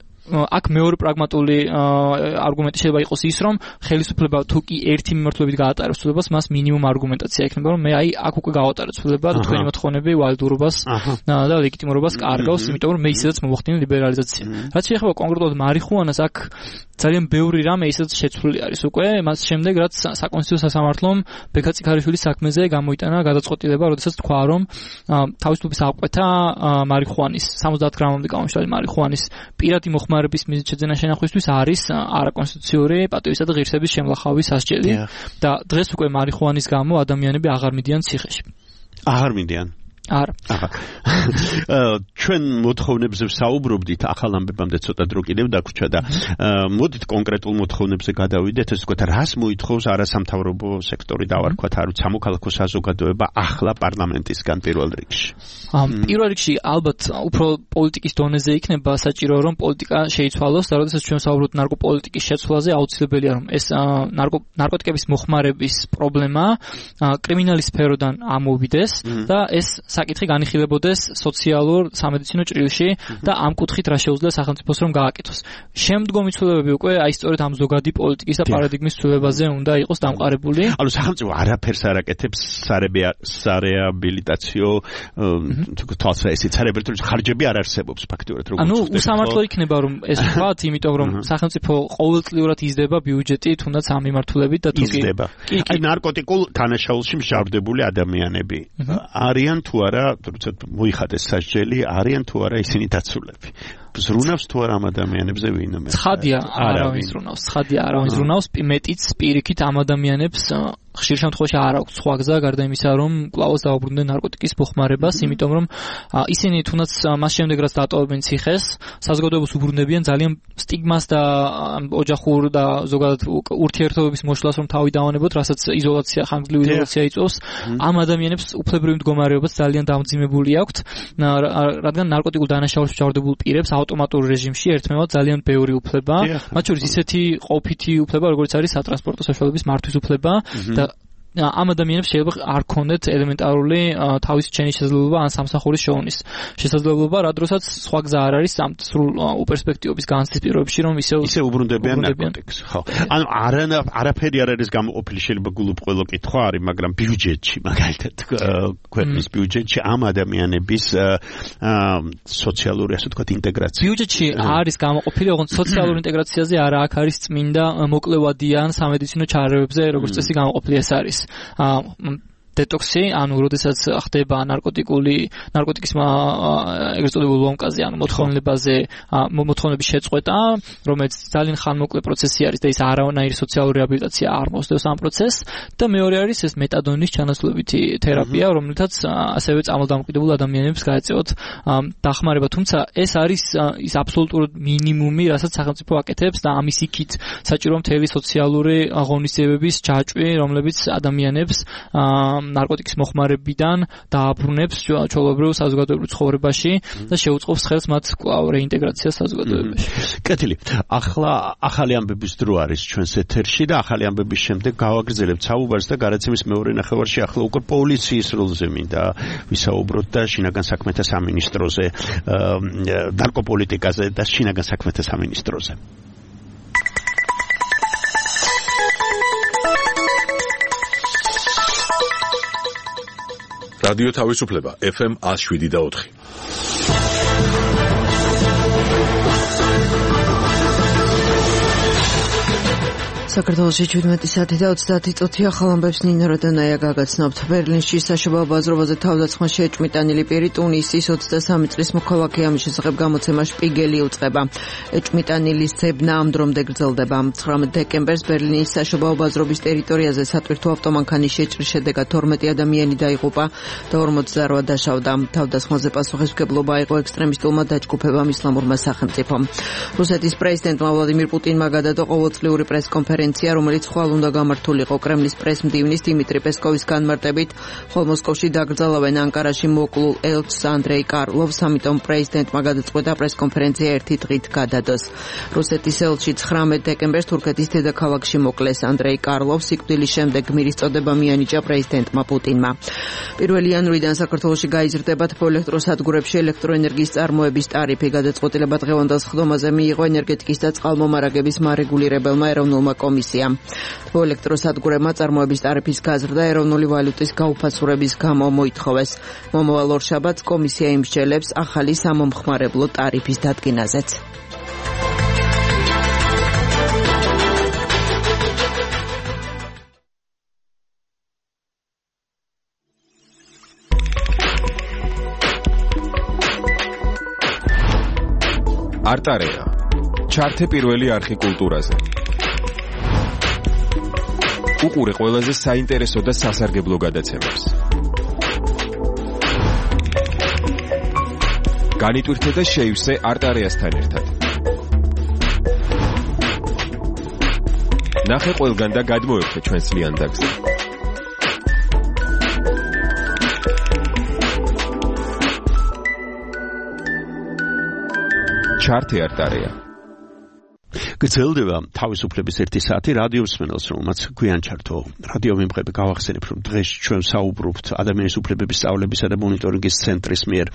[SPEAKER 9] აქ მეორე პრაგმატული არგუმენტი შეიძლება იყოს ის, რომ ხელისუფლება თუ კი ერთი მიმართულებით გაატარებს ცვლილებას, მას მინიმუმ არგუმენტაცია ექნება, რომ მე აი აქ უკვე გავატარებ ცვლილება და თქვენი მოთხოვნები ვალიდურობას და ლეგიტიმურობას კარგავს, იმიტომ რომ მე ისედაც მოვახდინე ლიბერალიზაცია. რაც შეეხება კონკრეტულად მარიხუანას, აქ ძალიან ბევრი რამე ისედაც შეცვლილი არის უკვე, მას შემდეგ რაც საკონსტიტუციო სასამართლომ ბექა წიქარიშვილის საქმეზე გამოიტანა გადაწყვეტილება, როდესაც თქვა, რომ თავისუფლების აღკვეთა მარიხუანის სამოცდაათ გრამამდე გამომშრალი მარიხუანის პირადი მოხმარების მიზნით შეძენა შენახვისთვის არის არაკონსტიტუციური პატივისა და ღირსების შემლახავი სასჯელი და დღეს უკვე მარიხუანის გამო ადამიანები აღარ მიდიან ციხეში.
[SPEAKER 3] აღარ მიდიან.
[SPEAKER 9] არა.
[SPEAKER 3] ახლა ჩვენ მოთხოვნებზე ვსაუბრობდით, ახალ ამბებამდე ცოტა დრო კიდევ დაგვრჩა და მოდით კონკრეტულ მოთხოვნებზე გადავიდეთ, ეს ვთქვათ, რას მოითხოვს არასამთავრობო სექტორი დავარქვათ, არ ვიცი, სამოქალაქო საზოგადოება ახლა პარლამენტისგან პირველ რიგში.
[SPEAKER 9] პირველ რიგში ალბათ უფრო პოლიტიკის დონეზე იქნება საჭირო, რომ პოლიტიკა შეიცვალოს და როდესაც ჩვენ ვსაუბრობთ ნარკოპოლიტიკის შეცვლაზე, აუცილებელია რომ ეს ნარკოტიკების მოხმარების პრობლემა კრიმინალის სფეროდან ამოვიდეს და ეს საკითხი განიხილებოდეს სოციალურ სამედიცინო ჭრილში და ამ კუთხით რა შეუძლია სახელმწიფოს რომ გააკეთოს. შემდგომი ცვლილებები უკვე აი სწორედ ამ ზოგადი პოლიტიკის და პარადიგმის ცვლილებაზე უნდა იყოს დამყარებული.
[SPEAKER 3] ანუ სახელმწიფო არაფერს არ აკეთებს სარეაბილიტაციო თვალსაჩინო სარეაბილიტაციო ხარჯები არ არსებობს ფაქტობრივად როგორც.
[SPEAKER 9] ანუ უსამართლო იქნება რომ ეს ვთქვათ, იმიტომ რომ სახელმწიფო ყოველწლიურად იზრდება ბიუჯეტი თუნდაც ამ მიმართულებით და თუ კი
[SPEAKER 3] აი ნარკოტიკულ დანაშაულში მსჯავრდებული ადამიანები არიან თუ არა, როცა მოიხადეს სასჯელი, არიან თუ არა ისინი დაცულები. ზრუნავს თუ არა ამ ადამიანებზე ვინმე?
[SPEAKER 9] ცხადია, არავინ ზრუნავს. ცხადია, არავინ ზრუნავს. მეტიც პირიქით ამ ადამიანებს ხშირ შემთხვევაში არ აქვს სხვა გზა გარდა იმისა, რომ კვლავაც დაუბრუნდნენ ნარკოტიკის მოხმარებას, იმიტომ რომ ისინი თუნდაც მას შემდეგ რაც დატოვებენ ციხეს, საზოგადოებას უბრუნდებიან ძალიან სტიგმას და ოჯახურ და ზოგადად ურთიერთობების მოშლას, რომ თავი დავანებოთ, რასაც იზოლაცია, ხანგრძლივი იზოლაცია იწვევს. ამ ადამიანებს უფლებრივი მდგომარეობაც ძალიან დამძიმებული აქვთ, რადგან ნარკოტიკულ დანაშაულს მსჯავრდებულ პირებს ავტომატურ რეჟიმში ერთმევად ძალიან ბევრი უფლება, მათ შორის ისეთი ყოფითი უფლება, როგორც არის სატრანსპორტო საშუალების მართვის უფლება და ამ ადამიანებს შეიძლება არ ქონდეთ ელემენტარული თავის ჩენის შესაძლებლობა ან სამსახურის შოვნის შესაძლებლობა, რა დროსაც სხვა გზა არ არის ამ სრულ უპერსპექტივების განცდის პირობებში, რომ ისე
[SPEAKER 3] ისე უბრუნდებიან ნარკოტიკს. ხო. ანუ არაფერი არ არის გამოყოფილი, შეიძლება გულუბრყვილო კითხვა არის, მაგრამ ბიუჯეტში, მაგალითად, ქვეყნის ბიუჯეტში ამ ადამიანების სოციალური, ასე ვთქვათ, ინტეგრაცია.
[SPEAKER 9] ბიუჯეტში არის გამოყოფილი, ოღონდ სოციალურ ინტეგრაციაზე არა, აქ არის წმინდა მოკლევადიან სამედიცინო ჩარეობებზე, როგორც წესი გამოყოფილი ეს არის. დეტოქსი, ანუ როდესაც ხდება ნარკოტიკული ნარკოტიკის ეგრეთ წოდებულ ლომკაზე, ანუ მოთხოვნებაზე, მოთხოვნების შეწყვეტა, რომელიც ძალიან ხანმოკლე პროცესი არის და ის არანაირი სოციალური რეაბილიტაცია არ მოსდევს ამ პროცესს და მეორე არის ეს მეტადონის ჩანაცვლებითი თერაპია, რომელთაც ასევე წამალდამოკიდებულ ადამიანებს გაეწევათ დახმარება, თუმცა ეს არის ის აბსოლუტურად მინიმუმი, რასაც სახელმწიფო აკეთებს და ამის იქით საჭირო მთელი სოციალური ღონისძიებების ჯაჭვი, რომლებიც ადამიანებს ნარკოტიკის მოხმარებიდან დააბრუნებს ჩვეულებრივ საზოგადოებრივ ცხოვრებაში და შეუწყობს ხელს მათ კვლავ რეინტეგრაციას საზოგადოებაში.
[SPEAKER 3] კეთილი. ახლა ახალი ამბების დრო არის ჩვენს ეთერში და ახალი ამბების შემდეგ გავაგრძელებთ საუბარს და გადაცემის მეორე ნახევარში ახლა უკვე პოლიციის როლზე მინდა ვისაუბროთ და შინაგან საქმეთა სამინისტროზე, ნარკოპოლიტიკაზე და შინაგან საქმეთა სამინისტროზე.
[SPEAKER 1] რადიო თავისუფლება ეფ ემ one oh seven და four.
[SPEAKER 6] საქართველოში შვიდმეტი საათი და ოცდაათი წუთი ახალ ამბებს ნინო როდანაია გაგაცნობთ. ბერლინში საშობაო ბაზრობაზე თავდასხმა შეჭმიტანილი პირი ტუნისის ოცდასამი წლის მოქალაქე ამის შესახებ გამოცემა შპიგელი უწყება. ეჭმიტანილის ძებნა ამ დრომდე გრძელდება. ცხრამეტ დეკემბერს ბერლინის საშობაო ბაზრობის ტერიტორიაზე სატვირთო ავტომანქანის შეჭრის შედეგად თორმეტი ადამიანი დაიღუპა და ორმოცდაოთხ დაშავდა. თავდასხმაზე პასუხისმგებლობა აიღო ექსტრემისტულმა დაჯგუფებამ ისლამურმა სახელმწიფომ. რუსეთის პრეზიდენტმა ვლადიმირ პუტინმა გადადო ყოველწლიური პრესკონფერენცია, რომელიც ხვალ უნდა გამართულიყო. კრემლის პრესმდივნის დიმიტრი პესკოვის განმარტებით, ხოლო მოსკოვში დაკრძალავენ ანკარაში მოკლულ ელჩს ანდრეი კარლოვს, ამიტომ პრეზიდენტმა გადაწყვეტა პრესკონფერენცია ერთი დღით გადადოს. რუსეთის ელჩი ცხრამეტ დეკემბერს თურქეთის დედაქალაქში მოკლეს. ანდრეი კარლოვს სიკვდილის შემდეგ გმირის წოდება მიანიჭა პრეზიდენტმა პუტინმა. პირველი იანვრიდან საქართველოში გაიზრდება თბოელექტროსადგურებში ელექტროენერგიის წარმოების ტარიფი. გადაწყვეტილება დღევანდელ სხდომაზე მიიღო ენერგეტიკის და წყალმომარაგების მარეგულირებელმა ეროვნულმა კომისიამ. თბოელექტროსადგურებმა წარმოების ტარიფის გაზრდა ეროვნული ვალუტის გაუფასურების გამო მოითხოვეს. მომავალ ორშაბათს კომისია იმსჯელებს ახალი სამომხმარებლო ტარიფის დადგენაზეც.
[SPEAKER 10] არტარეა. ჩართე პირველი არხი კულტურაზე. უყურე ყველაზე საინტერესო და სასარგებლო გადაცემებს. განიტვირთე და შეივსე არტარეასთან ერთად. ნახე ყველგან და გადმოერთე ჩვენს ლიანდაგზე. ჩართე არტარეა.
[SPEAKER 3] გრძელდება თავისუფლების ერთი საათი რადიო მსმენელს, რომელმაც გვიან ჩართო რადიო მიმღები გავახსენებ, რომ დღეს ჩვენ საუბრობთ ადამიანის უფლებების სწავლებისა და მონიტორინგის ცენტრის მიერ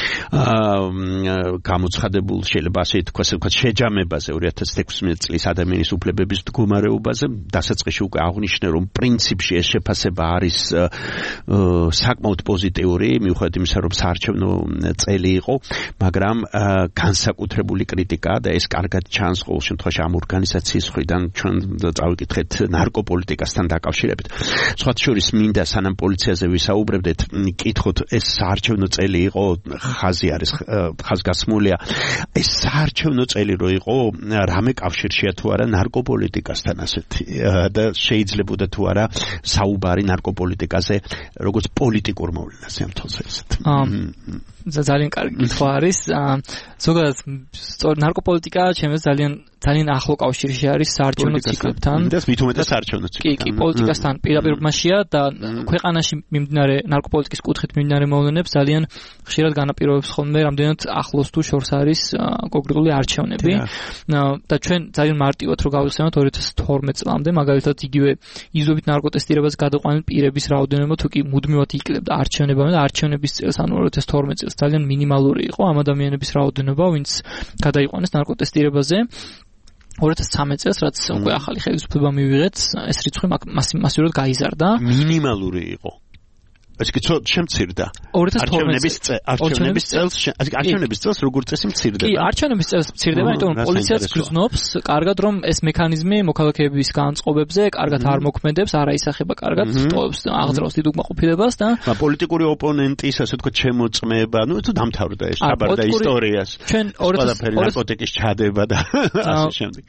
[SPEAKER 3] გამოცხადებულ, შეიძლება ასე თქვას, შეჯამებაზე ორი ათას ექვსმეტ წლის ადამიანის უფლებების მდგომარეობაზე. დასაწყისში უკვე აღნიშნე, რომ პრინციპში ეს შეფასება არის საკმაოდ პოზიტიური, მიუხედავად იმისა, რომ საარჩევნო წელი იყო, მაგრამ განსაკუთრებული კრიტიკა და ეს კარგად ჩანს ყოველ შემთხვევაში ამ ორგანიზაციის მხრიდან ჩვენ წავიკითხეთ ნარკოპოლიტიკასთან დაკავშირებით. სხვათა შორის მინდა სანამ პოლიციაზე ვისაუბრებდეთ, კითხოთ ეს საარჩევნო წელი იყო, ხაზი არის ხაზგასმულია. ეს საარჩევნო წელი რო იყო, რამე კავშირშია თუ არა ნარკოპოლიტიკასთან ასეთი და შეიძლებოდა თუ არა საუბარი ნარკოპოლიტიკაზე როგორც პოლიტიკურ მოვლენაზე ამ თვალსა ისეთ.
[SPEAKER 9] ძალიან კარგი კითხვა არის. ზოგადად ნარკოპოლიტიკა ჩემს ძალიან ძალიან ახლო კავშირში არის საარჩევნო ციკლთან.
[SPEAKER 3] და მით უმეტეს საარჩევნო ციკლთან.
[SPEAKER 9] კი, კი, პოლიტიკასთან პირდაპირ მასშია და ქვეყანაში მიმდინარე ნარკოპოლიტიკის კუთხით მიმდინარე მოვლენებს ძალიან ხშირად განაპირობებს ხოლმე რამდენად ახლოს თუ შორს არის კონკრეტული არჩევნები. და ჩვენ ძალიან მარტივად რო გავიხსენოთ ორი ათას თორმეტ წლამდე, მაგალითად იგივე იზობით ნარკოტესტირებას გადაყვანილ პირების რაოდენობა თუ კი მუდმივად იკლებდა არჩევნებამდე და არჩევნების წელს, ანუ ორი ათას თორმეტ წელს ძალიან მინიმალური იყო ამ ადამიანების რაოდენობა, ვინც გადაიყვანეს ნარკოტესტირებაზე. ორი ათას ცხრამეტ წელს, რაც უკვე ახალი ხელისუფლება მივიღეთ, ეს რიცხვი მასიურად გაიზარდა.
[SPEAKER 3] მინიმალური იყო. ეს კი ცოტა შემცირდა. არჩევნების არჩევნების წელს არჩევნების წელს როგორც წესი მცირდება.
[SPEAKER 9] კი, არჩევნების წელს მცირდება, იმიტომ რომ პოლიციაც გრძნობს, კარგად რომ ეს მექანიზმი მოქალაქეების განწყობებზე კარგად არ მოქმედებს, არ აისახება კარგად, ტოვებს აღძრავს დიდ უკმაყოფილებას და
[SPEAKER 3] პოლიტიკური ოპონენტის, ასე ვთქვათ, შემოწმება, ну თუ დამთავრდა ეს, ჩაბარდა ისტორიას.
[SPEAKER 9] ჩვენ ორი ათას
[SPEAKER 3] ნარკოტიკის ჩადება და ასე შემდეგ.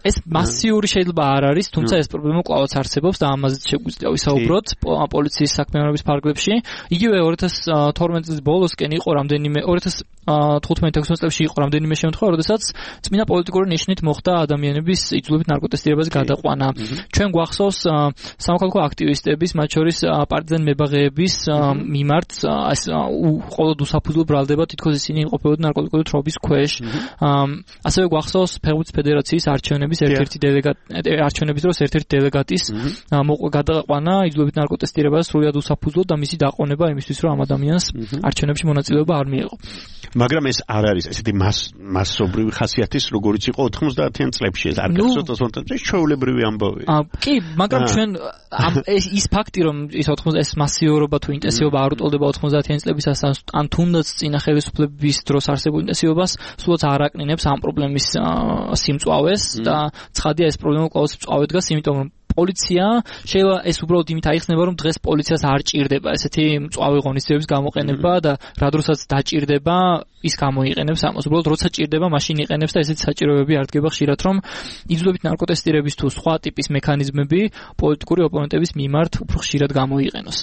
[SPEAKER 9] ეს მასიური შეიძლება არ არის, თუმცა ეს პრობლემა კვლავაც არსებობს და ამაზეც შეგვიძლია ვისაუბროთ პოლიციის საქმიანობის ფარგლებში. იგივე ორი ათას თორმეტი წლის ბოლოსკენ იყო რამდენიმე ორი ათას თხუთმეტი ათექვსმეტი წლებში იყო რამდენიმე შემთხვევა, როდესაც წმინდა პოლიტიკური ნიშნით მოხდა ადამიანების იძულებით ნარკოტესტირებაზე გადაყვანა. ჩვენ გვახსოვს სამოქალაქო აქტივისტების, მათ შორის პარტიზან მებაღეების მიმართ ყოველდღიურად უსაფუძვლო ბრალდება, თითქოს ისინი იმყოფებოდნენ ნარკოტიკული თრობის ქვეშ. ასევე გვახსოვს ფეხბურთის ფედერაციის არჩევნების ერთ-ერთი დელეგატი არჩევნების დროს ერთ-ერთი დელეგატის გადაყვანა იძულებით ნარკოტესტირებაზე სრულად უსაფუძვლოდ და მისი დაყონება იმისთვის, რომ ამ ადამიანს არჩევნებში მონაწილეობა არ მიეღო.
[SPEAKER 3] მაგრამ ეს არ არის ესეთი მასობრივი ხასიათის, როგორიც იყო ოთხმოცდაათიან წლებში, ეს არ გახსოვს ოცდაათი ჩვეულებრივი ამბავი.
[SPEAKER 9] კი, მაგრამ ჩვენ ის ფაქტი, რომ ის ოთხმოცდა ეს მასიურობა თუ ინტენსივობა არ უტოლდება ოთხმოცდაათიან წლებისას, ან თუნდაც წინა ხელისუფლების დროს არსებულ ინტენსივობას, სულაც არ აკნინებს ამ პრობლემის სიმწვავეს და ცხადია ეს პრობლემა კვლავ მწვავე დგას, იმიტომ რომ პოლიცია შეიძლება ეს უბრალოდ იმით აიხსნება, რომ დღეს პოლიციას არ ჭირდება ესეთი მწვავე ღონისძიებების გამოყენება და რა დროსაც დაჭირდება, ის გამოიყენებს ამას. უბრალოდ როცა ჭირდება, მაშინ იყენებს და ესეთი საჭიროებები არ დგება ხშირად, რომ იძულებით ნარკოტესტირების თუ სხვა ტიპის მექანიზმები პოლიტიკური ოპონენტების მიმართ უფრო ხშირად გამოიყენოს.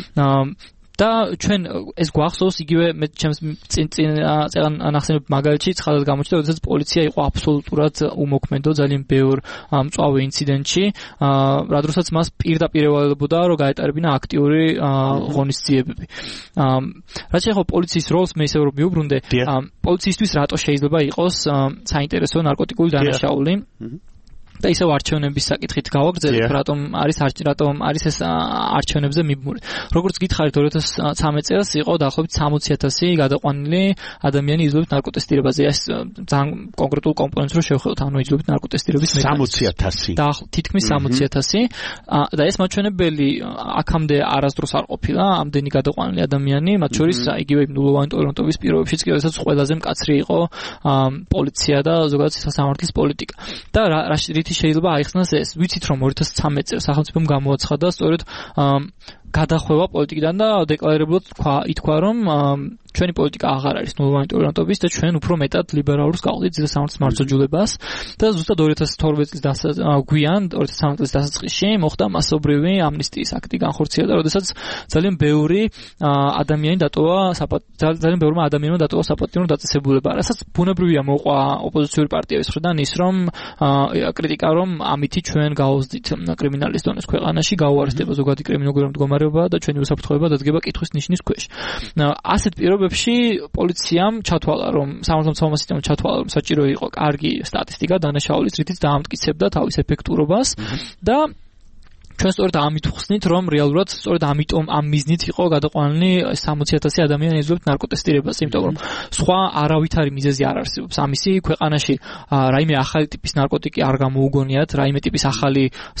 [SPEAKER 9] და ჩვენ ეს გვახსოვს იგივე მე ჩემს წინ წინ წეგან ნახსენებ მაგალითში ცხადად გამოჩნდა, როდესაც პოლიცია იყო აბსოლუტურად უმოქმედო ძალიან ბევრ მწვავე ინციდენტში, რა დროსაც მას პირდაპირ ევალებოდა, რომ გაეტარებინა აქტიური ღონისძიებები. რაც შეეხება პოლიციის როლს, მე ისე რომ მიუბრუნდე, პოლიციისთვის რატო შეიძლება იყოს საინტერესო ნარკოტიკული დანაშაული? და ისევ არჩევნების საკითხით გავაგრძელებ, რატომ არის რატომ არის ეს არჩევნებზე მიბმული. როგორც გითხარით, ორი ათას ცხრამეტ წელს იყო დაახლოებით სამოცი ათასი გადაყვანილი ადამიანი იძულებით ნარკოტესტირებაზე. ეს ძალიან კონკრეტულ კომპონენტს რო შევხედოთ, ანუ იძულებით ნარკოტესტირების
[SPEAKER 3] სამოცი ათასი.
[SPEAKER 9] და თითქმის სამოცი ათასი და ეს მაჩვენებელი აქამდე არასდროს არ ყოფილა ამდენი გადაყვანილი ადამიანი, მათ შორის იგივე ნულოვანი ტოლერანტობის პირობებშიც კი, როდესაც ყველაზე მკაცრი იყო პოლიცია და ზოგადად სასამართლოს პოლიტიკა. და რა შეიძლება აიხსნას ეს. ვიცით რომ ორი ათას ცხრამეტ წელს სახელმწიფომ გამოაცხადა სწორედ გადახვევა პოლიტიკიდან და დეკლარირებულად ითქვა, რომ ჩვენი პოლიტიკა აღარ არის ნულოვანი ტოლერანტობის და ჩვენ უფრო მეტად ლიბერალურს გავხდით ზედასამართლოს მარცხოჯულებას და ზუსტად ორი ათას თორმეტ წლის გვიან ორი ათას ცხრამეტ წლის დასაწყისში მოხდა მასობრივი ამნისტიის აქტი განხორციელდა, როდესაც ძალიან ბევრი ადამიანი დატოვა ძალიან ბევრმა ადამიანმა დატოვა საპატიმრო დაწესებულება, რასაც ბუნებრივია მოყვა ოპოზიციური პარტიების მხრიდან ის, რომ კრიტიკა, რომ ამითი ჩვენ გავუზდით კრიმინალის დონეს ქვეყანაში, გაუარესდება ზოგადი კრიმინალური მდგომარეობა და ჩვენი უსაფრთხოება დადგება კითხვის ნიშნის ქვეშ. ასეთ პირობებში პოლიციამ ჩათვალა, რომ სამართალმცავმა სისტემამ ჩათვალა, რომ საჭირო იყო კარგი სტატისტიკა დანაშაულის, რითიც დაამტკიცებდა თავის ეფექტურობას და ჩვენ სწორედ ამით ვხსნით, რომ რეალურად სწორედ ამიტომ ამ მიზნით იყო გადაყვანილი სამოცი ათასი ადამიანი იძულებით ნარკოტესტირებაზე, იმიტომ რომ სხვა არავითარი მიზეზი არ არსებობს ამისი. ქვეყანაში რაიმე ახალი ტიპის ნარკოტიკი არ გამოუგონიათ, რაიმე ტიპის ახალი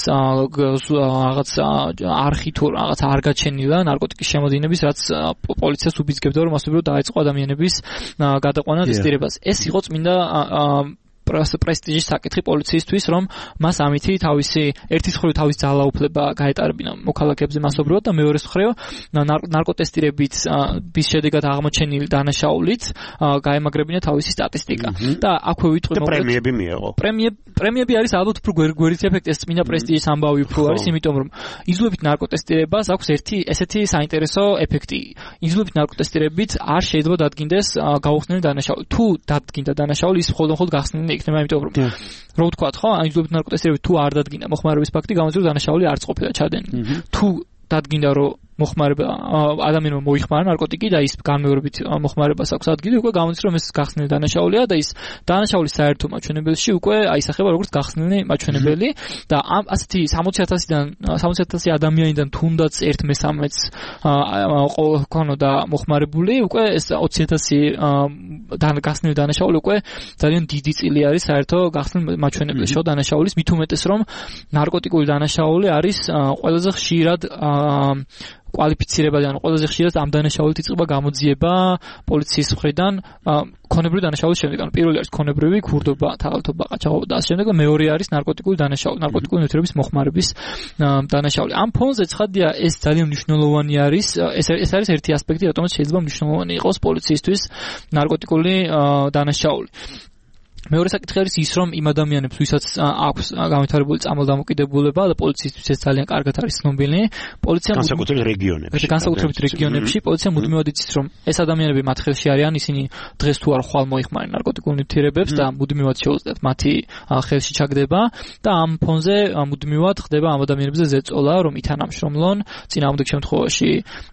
[SPEAKER 9] რაღაც არხი თუ რაღაც არ გაჩენილა ნარკოტიკის შემოდინების, რაც პოლიციას უბიძგებდა, რომ მასობრივად დაეწყო ადამიანების გადაყვანა ტესტირებაზე. ეს იყო წმინდა პრესტიჟის საკითხი პოლიციისთვის, რომ მას ამითი თავისი ერთის მხრივ თავის ძალაუფლება გაეტარებინა მოქალაქეებზე მასობრივად და მეორეს მხრივ ნარკოტესტირებით bis შედეგად აღმოჩენილი დანაშაულით გაემაგრებინა თავისი სტატისტიკა. და აქვე ვიტყვი
[SPEAKER 3] მოკლედ პრემიები მიეღო.
[SPEAKER 9] პრემიები არის ალბათ უფრო გვერდით ეფექტი, ეს წმინდა პრესტიჟის ამბავი უფრო არის, იმიტომ რომ იძულებით ნარკოტესტირებას აქვს ერთი ესეთი საინტერესო ეფექტი. იძულებით ნარკოტესტირებით არ შეიძლება დადგინდეს გაუხსნელი დანაშაული. თუ დადგინდა დანაშაული, ის მხოლოდ გახსნილი იქნება, იმიტომ რომ რო ვთქვათ, ხო, ან იძულებით ნარკოტესტირებით თუ არ დადგინდა მოხმარების ფაქტი, გამოიწვია რომ დანაშაული არც ყოფილა ჩადენილი. თუ დადგინდა რომ მოხმარება ადამიანმა მოიხმარა ნარკოტიკი და ის განმეორებით მოხმარებას აქვს ადგილი, უკვე გამოიწვია რომ ეს გახსნილი დანაშაულია და ის დანაშაულის საერთო მაჩვენებელში უკვე აისახება როგორც გახსნილი მაჩვენებელი და ამ ასეთი სამოცი ათასიდან სამოცი ათასი ადამიანიდან თუნდაც ერთ მესამეც ქონოდა მოხმარებული, უკვე ეს ოცი ათასი გახსნილი დანაშაული უკვე ძალიან დიდი წილი არის საერთო გახსნილი მაჩვენებელში დანაშაულის, მით უმეტეს რომ ნარკოტიკული დანაშაული არის ყველაზე ხშირად კვალიფიცირებადი, ანუ ყველაზე ხშირად ამ დანაშაულით იწყება გამოძიება პოლიციის მხრიდან ქონებრივი დანაშაულის შემდეგ. ანუ პირველი არის ქონებრივი ქურდობა, თაღალთობა, ყაჩაღობა და ასე შემდეგ, მეორე არის ნარკოტიკული დანაშაული, ნარკოტიკული ნივთიერების მოხმარების დანაშაული. ამ ფონზე ცხადია ეს ძალიან მნიშვნელოვანი არის, ეს ეს არის ერთი ასპექტი, რატომაც შეიძლება მნიშვნელოვანი იყოს პოლიციისთვის ნარკოტიკული დანაშაული. მეორე საკითხი არის ის, რომ იმ ადამიანებს, ვისაც აქვს განვითარებული წამალდამოკიდებულება და პოლიციისთვის ეს ძალიან კარგად არის ცნობილი, პოლიცია
[SPEAKER 3] განსაკუთრებით რეგიონებში.
[SPEAKER 9] განსაკუთრებით რეგიონებში პოლიცია მუდმივად იცის, რომ ეს ადამიანები მათ ხელში არიან, ისინი დღეს თუ არ ხვალ მოიხმარენ ნარკოტიკულ ნივთიერებებს და მუდმივად შეუძლიათ მათი ხელში ჩაგდება და ამ ფონზე მუდმივად ხდება ამ ადამიანებზე ზეწოლა, რომ ითანამშრომლონ, წინააღმდეგ შემთხვევაში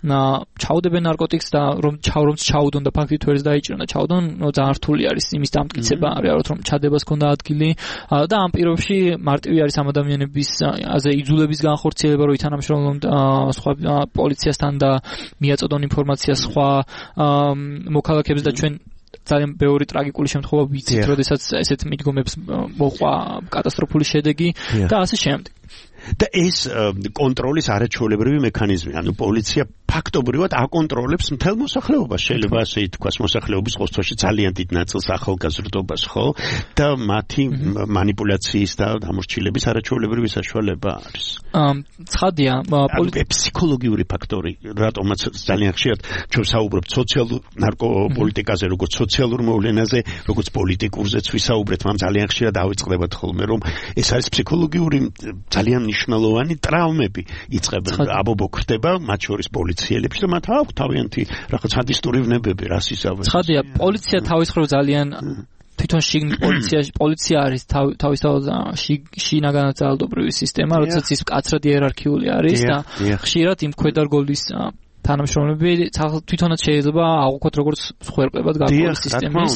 [SPEAKER 9] ჩაუდებენ ნარკოტიკს და რომ ჩაურომც ჩაუდონ და ფაქტით ვერც დაიჭრან და ჩაუდონ, ძალიან რთული არის იმის დამტკიცება, რეალურად რომ ჩადებას ქონდა ადგილი და ამ პირობებში მარტივი არის ამ ადამიანების აზე იძულების განხორციელება, რომ ითანამშრომლონ სხვა პოლიციასთან და მიაწოდონ ინფორმაციას სხვა მოქალაქეებს და ჩვენ ძალიან ბევრი ტრაგიკული შემთხვევა ვიცით, როდესაც ესეთ მიდგომებს მოყვა კატასტროფული შედეგი და ასე შემდეგ.
[SPEAKER 3] და ეს კონტროლის არაჩვეულებრივი მექანიზმი, ანუ პოლიცია ფაქტობრივად აკონტროლებს მთელ მოსახლეობას, შეიძლება ასე ითქვას, მოსახლეობის ყოველთვის ძალიან დიდ ნაწილს ახალგაზრდობას, ხო? და მათი მანიპულაციის და დამორჩილების არაჩვეულებრივი საშუალება არის.
[SPEAKER 9] ცხადია,
[SPEAKER 3] პოლიცია ფსიქოლოგიური ფაქტორი, რატომაც ძალიან ხშირად ჩვენ საუბრობთ სოციალურ ნარკოპოლიტიკაზე, როგორც სოციალურ მოვლენაზე, როგორც პოლიტიკურზეც ვისაუბრეთ, მაგრამ ძალიან ხშირად ავიწყდებათ ხოლმე, რომ ეს არის ფსიქოლოგიური ძალიან მნიშვნელოვანი ტრაუმები იწყებენ, აბობო ხდება, მათ შორის პოლიციელებში და მათ აქვს თავიანთი რაღაც სადისტური ვნებები, რასისავე.
[SPEAKER 9] ცხადია, პოლიცია თავის მხრივ ძალიან თვითონ შიგნით პოლიცია პოლიცია არის თავისთავად შინაგანად ძალადობრივი სისტემა, როდესაც ის მკაცრად იერარქიული არის და ხშირად იმ ქვედარგოლის თანამშრომლები თვითონაც შეიძლება აღვქვათ როგორც მსხვერპლებად გარკვეული სისტემის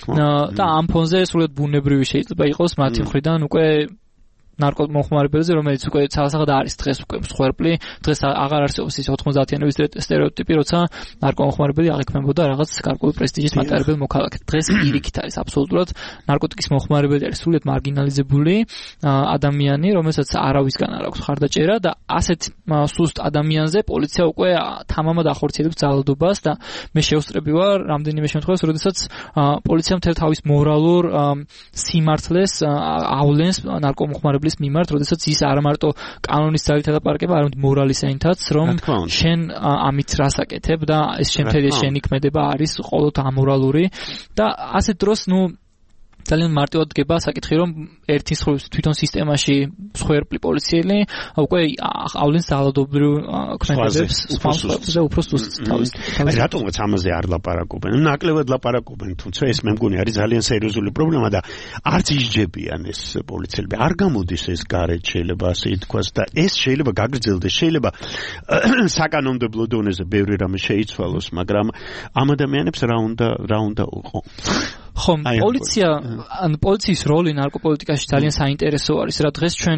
[SPEAKER 9] და ამ ფონზე სრულად ბუნებრივი შეიძლება იყოს მათი მხრიდან უკვე ნარკომოხმარებელზე, რომელიც უკვე ცალსაღად არის დღეს უკვე მსხვერპლი, დღეს აღარ არსებობს ის ოთხმოცდაათიანების სტერეოტიპი, როცა ნარკომოხმარებელი აღიქმებოდა რაღაც გარკვეული პრესტიჟის მატარებელ მოქალაქედ. დღეს პირიქით არის აბსოლუტურად ნარკოტიკის მოხმარებელი არის სრულიად მარგინალიზებული ადამიანი, რომელსაც არავისგან არ აქვს ხარდაჭერა და ასეთ სუსტ ადამიანზე პოლიცია უკვე თამამად ახორციელებს ძალადობას და მე შევსწრები ვარ რამდენიმე შემთხვევაში, როდესაც პოლიცია მთელ თავის მორალურ სიმართლეს ავლენს ნარკომოხმარებლის მიმართ, როდესაც ის არა მარტო კანონის ძალით ელაპარაკება, არამედ მორალისენითაც, რომ შენ ამით რას აკეთებ და ეს შემთხვევაში შენი ქმედება არის ყოველთ ამორალური და ასეთ დროს, ნუ ძალიან მარტივად დგება საკითხი, რომ ერთის ხრივ თვითონ სისტემაში მსხვერპლი პოლიციელი უკვე ავლენს ძალადობრივ ქმედებებს, სხვადასხვა უფრო სუსტ თავის.
[SPEAKER 3] რატომაც ამაზე არ ლაპარაკობენ? ნაკლებად ლაპარაკობენ, თუმცა ეს მე მგონი არის ძალიან სერიოზული პრობლემა და არც ისჯებიან ეს პოლიციელები. არ გამოდის ეს გარეთ, შეიძლება ასე ითქვას და ეს შეიძლება გაგრძელდეს, შეიძლება საკანონმდებლო დონეზე ბევრი რამე შეიცვალოს, მაგრამ ამ ადამიანებს რა უნდა რა უნდა უყო?
[SPEAKER 9] ხომ, პოლიცია, ან პოლიციის როლი ნარკოპოლიტიკაში ძალიან საინტერესო არის, რა დღეს ჩვენ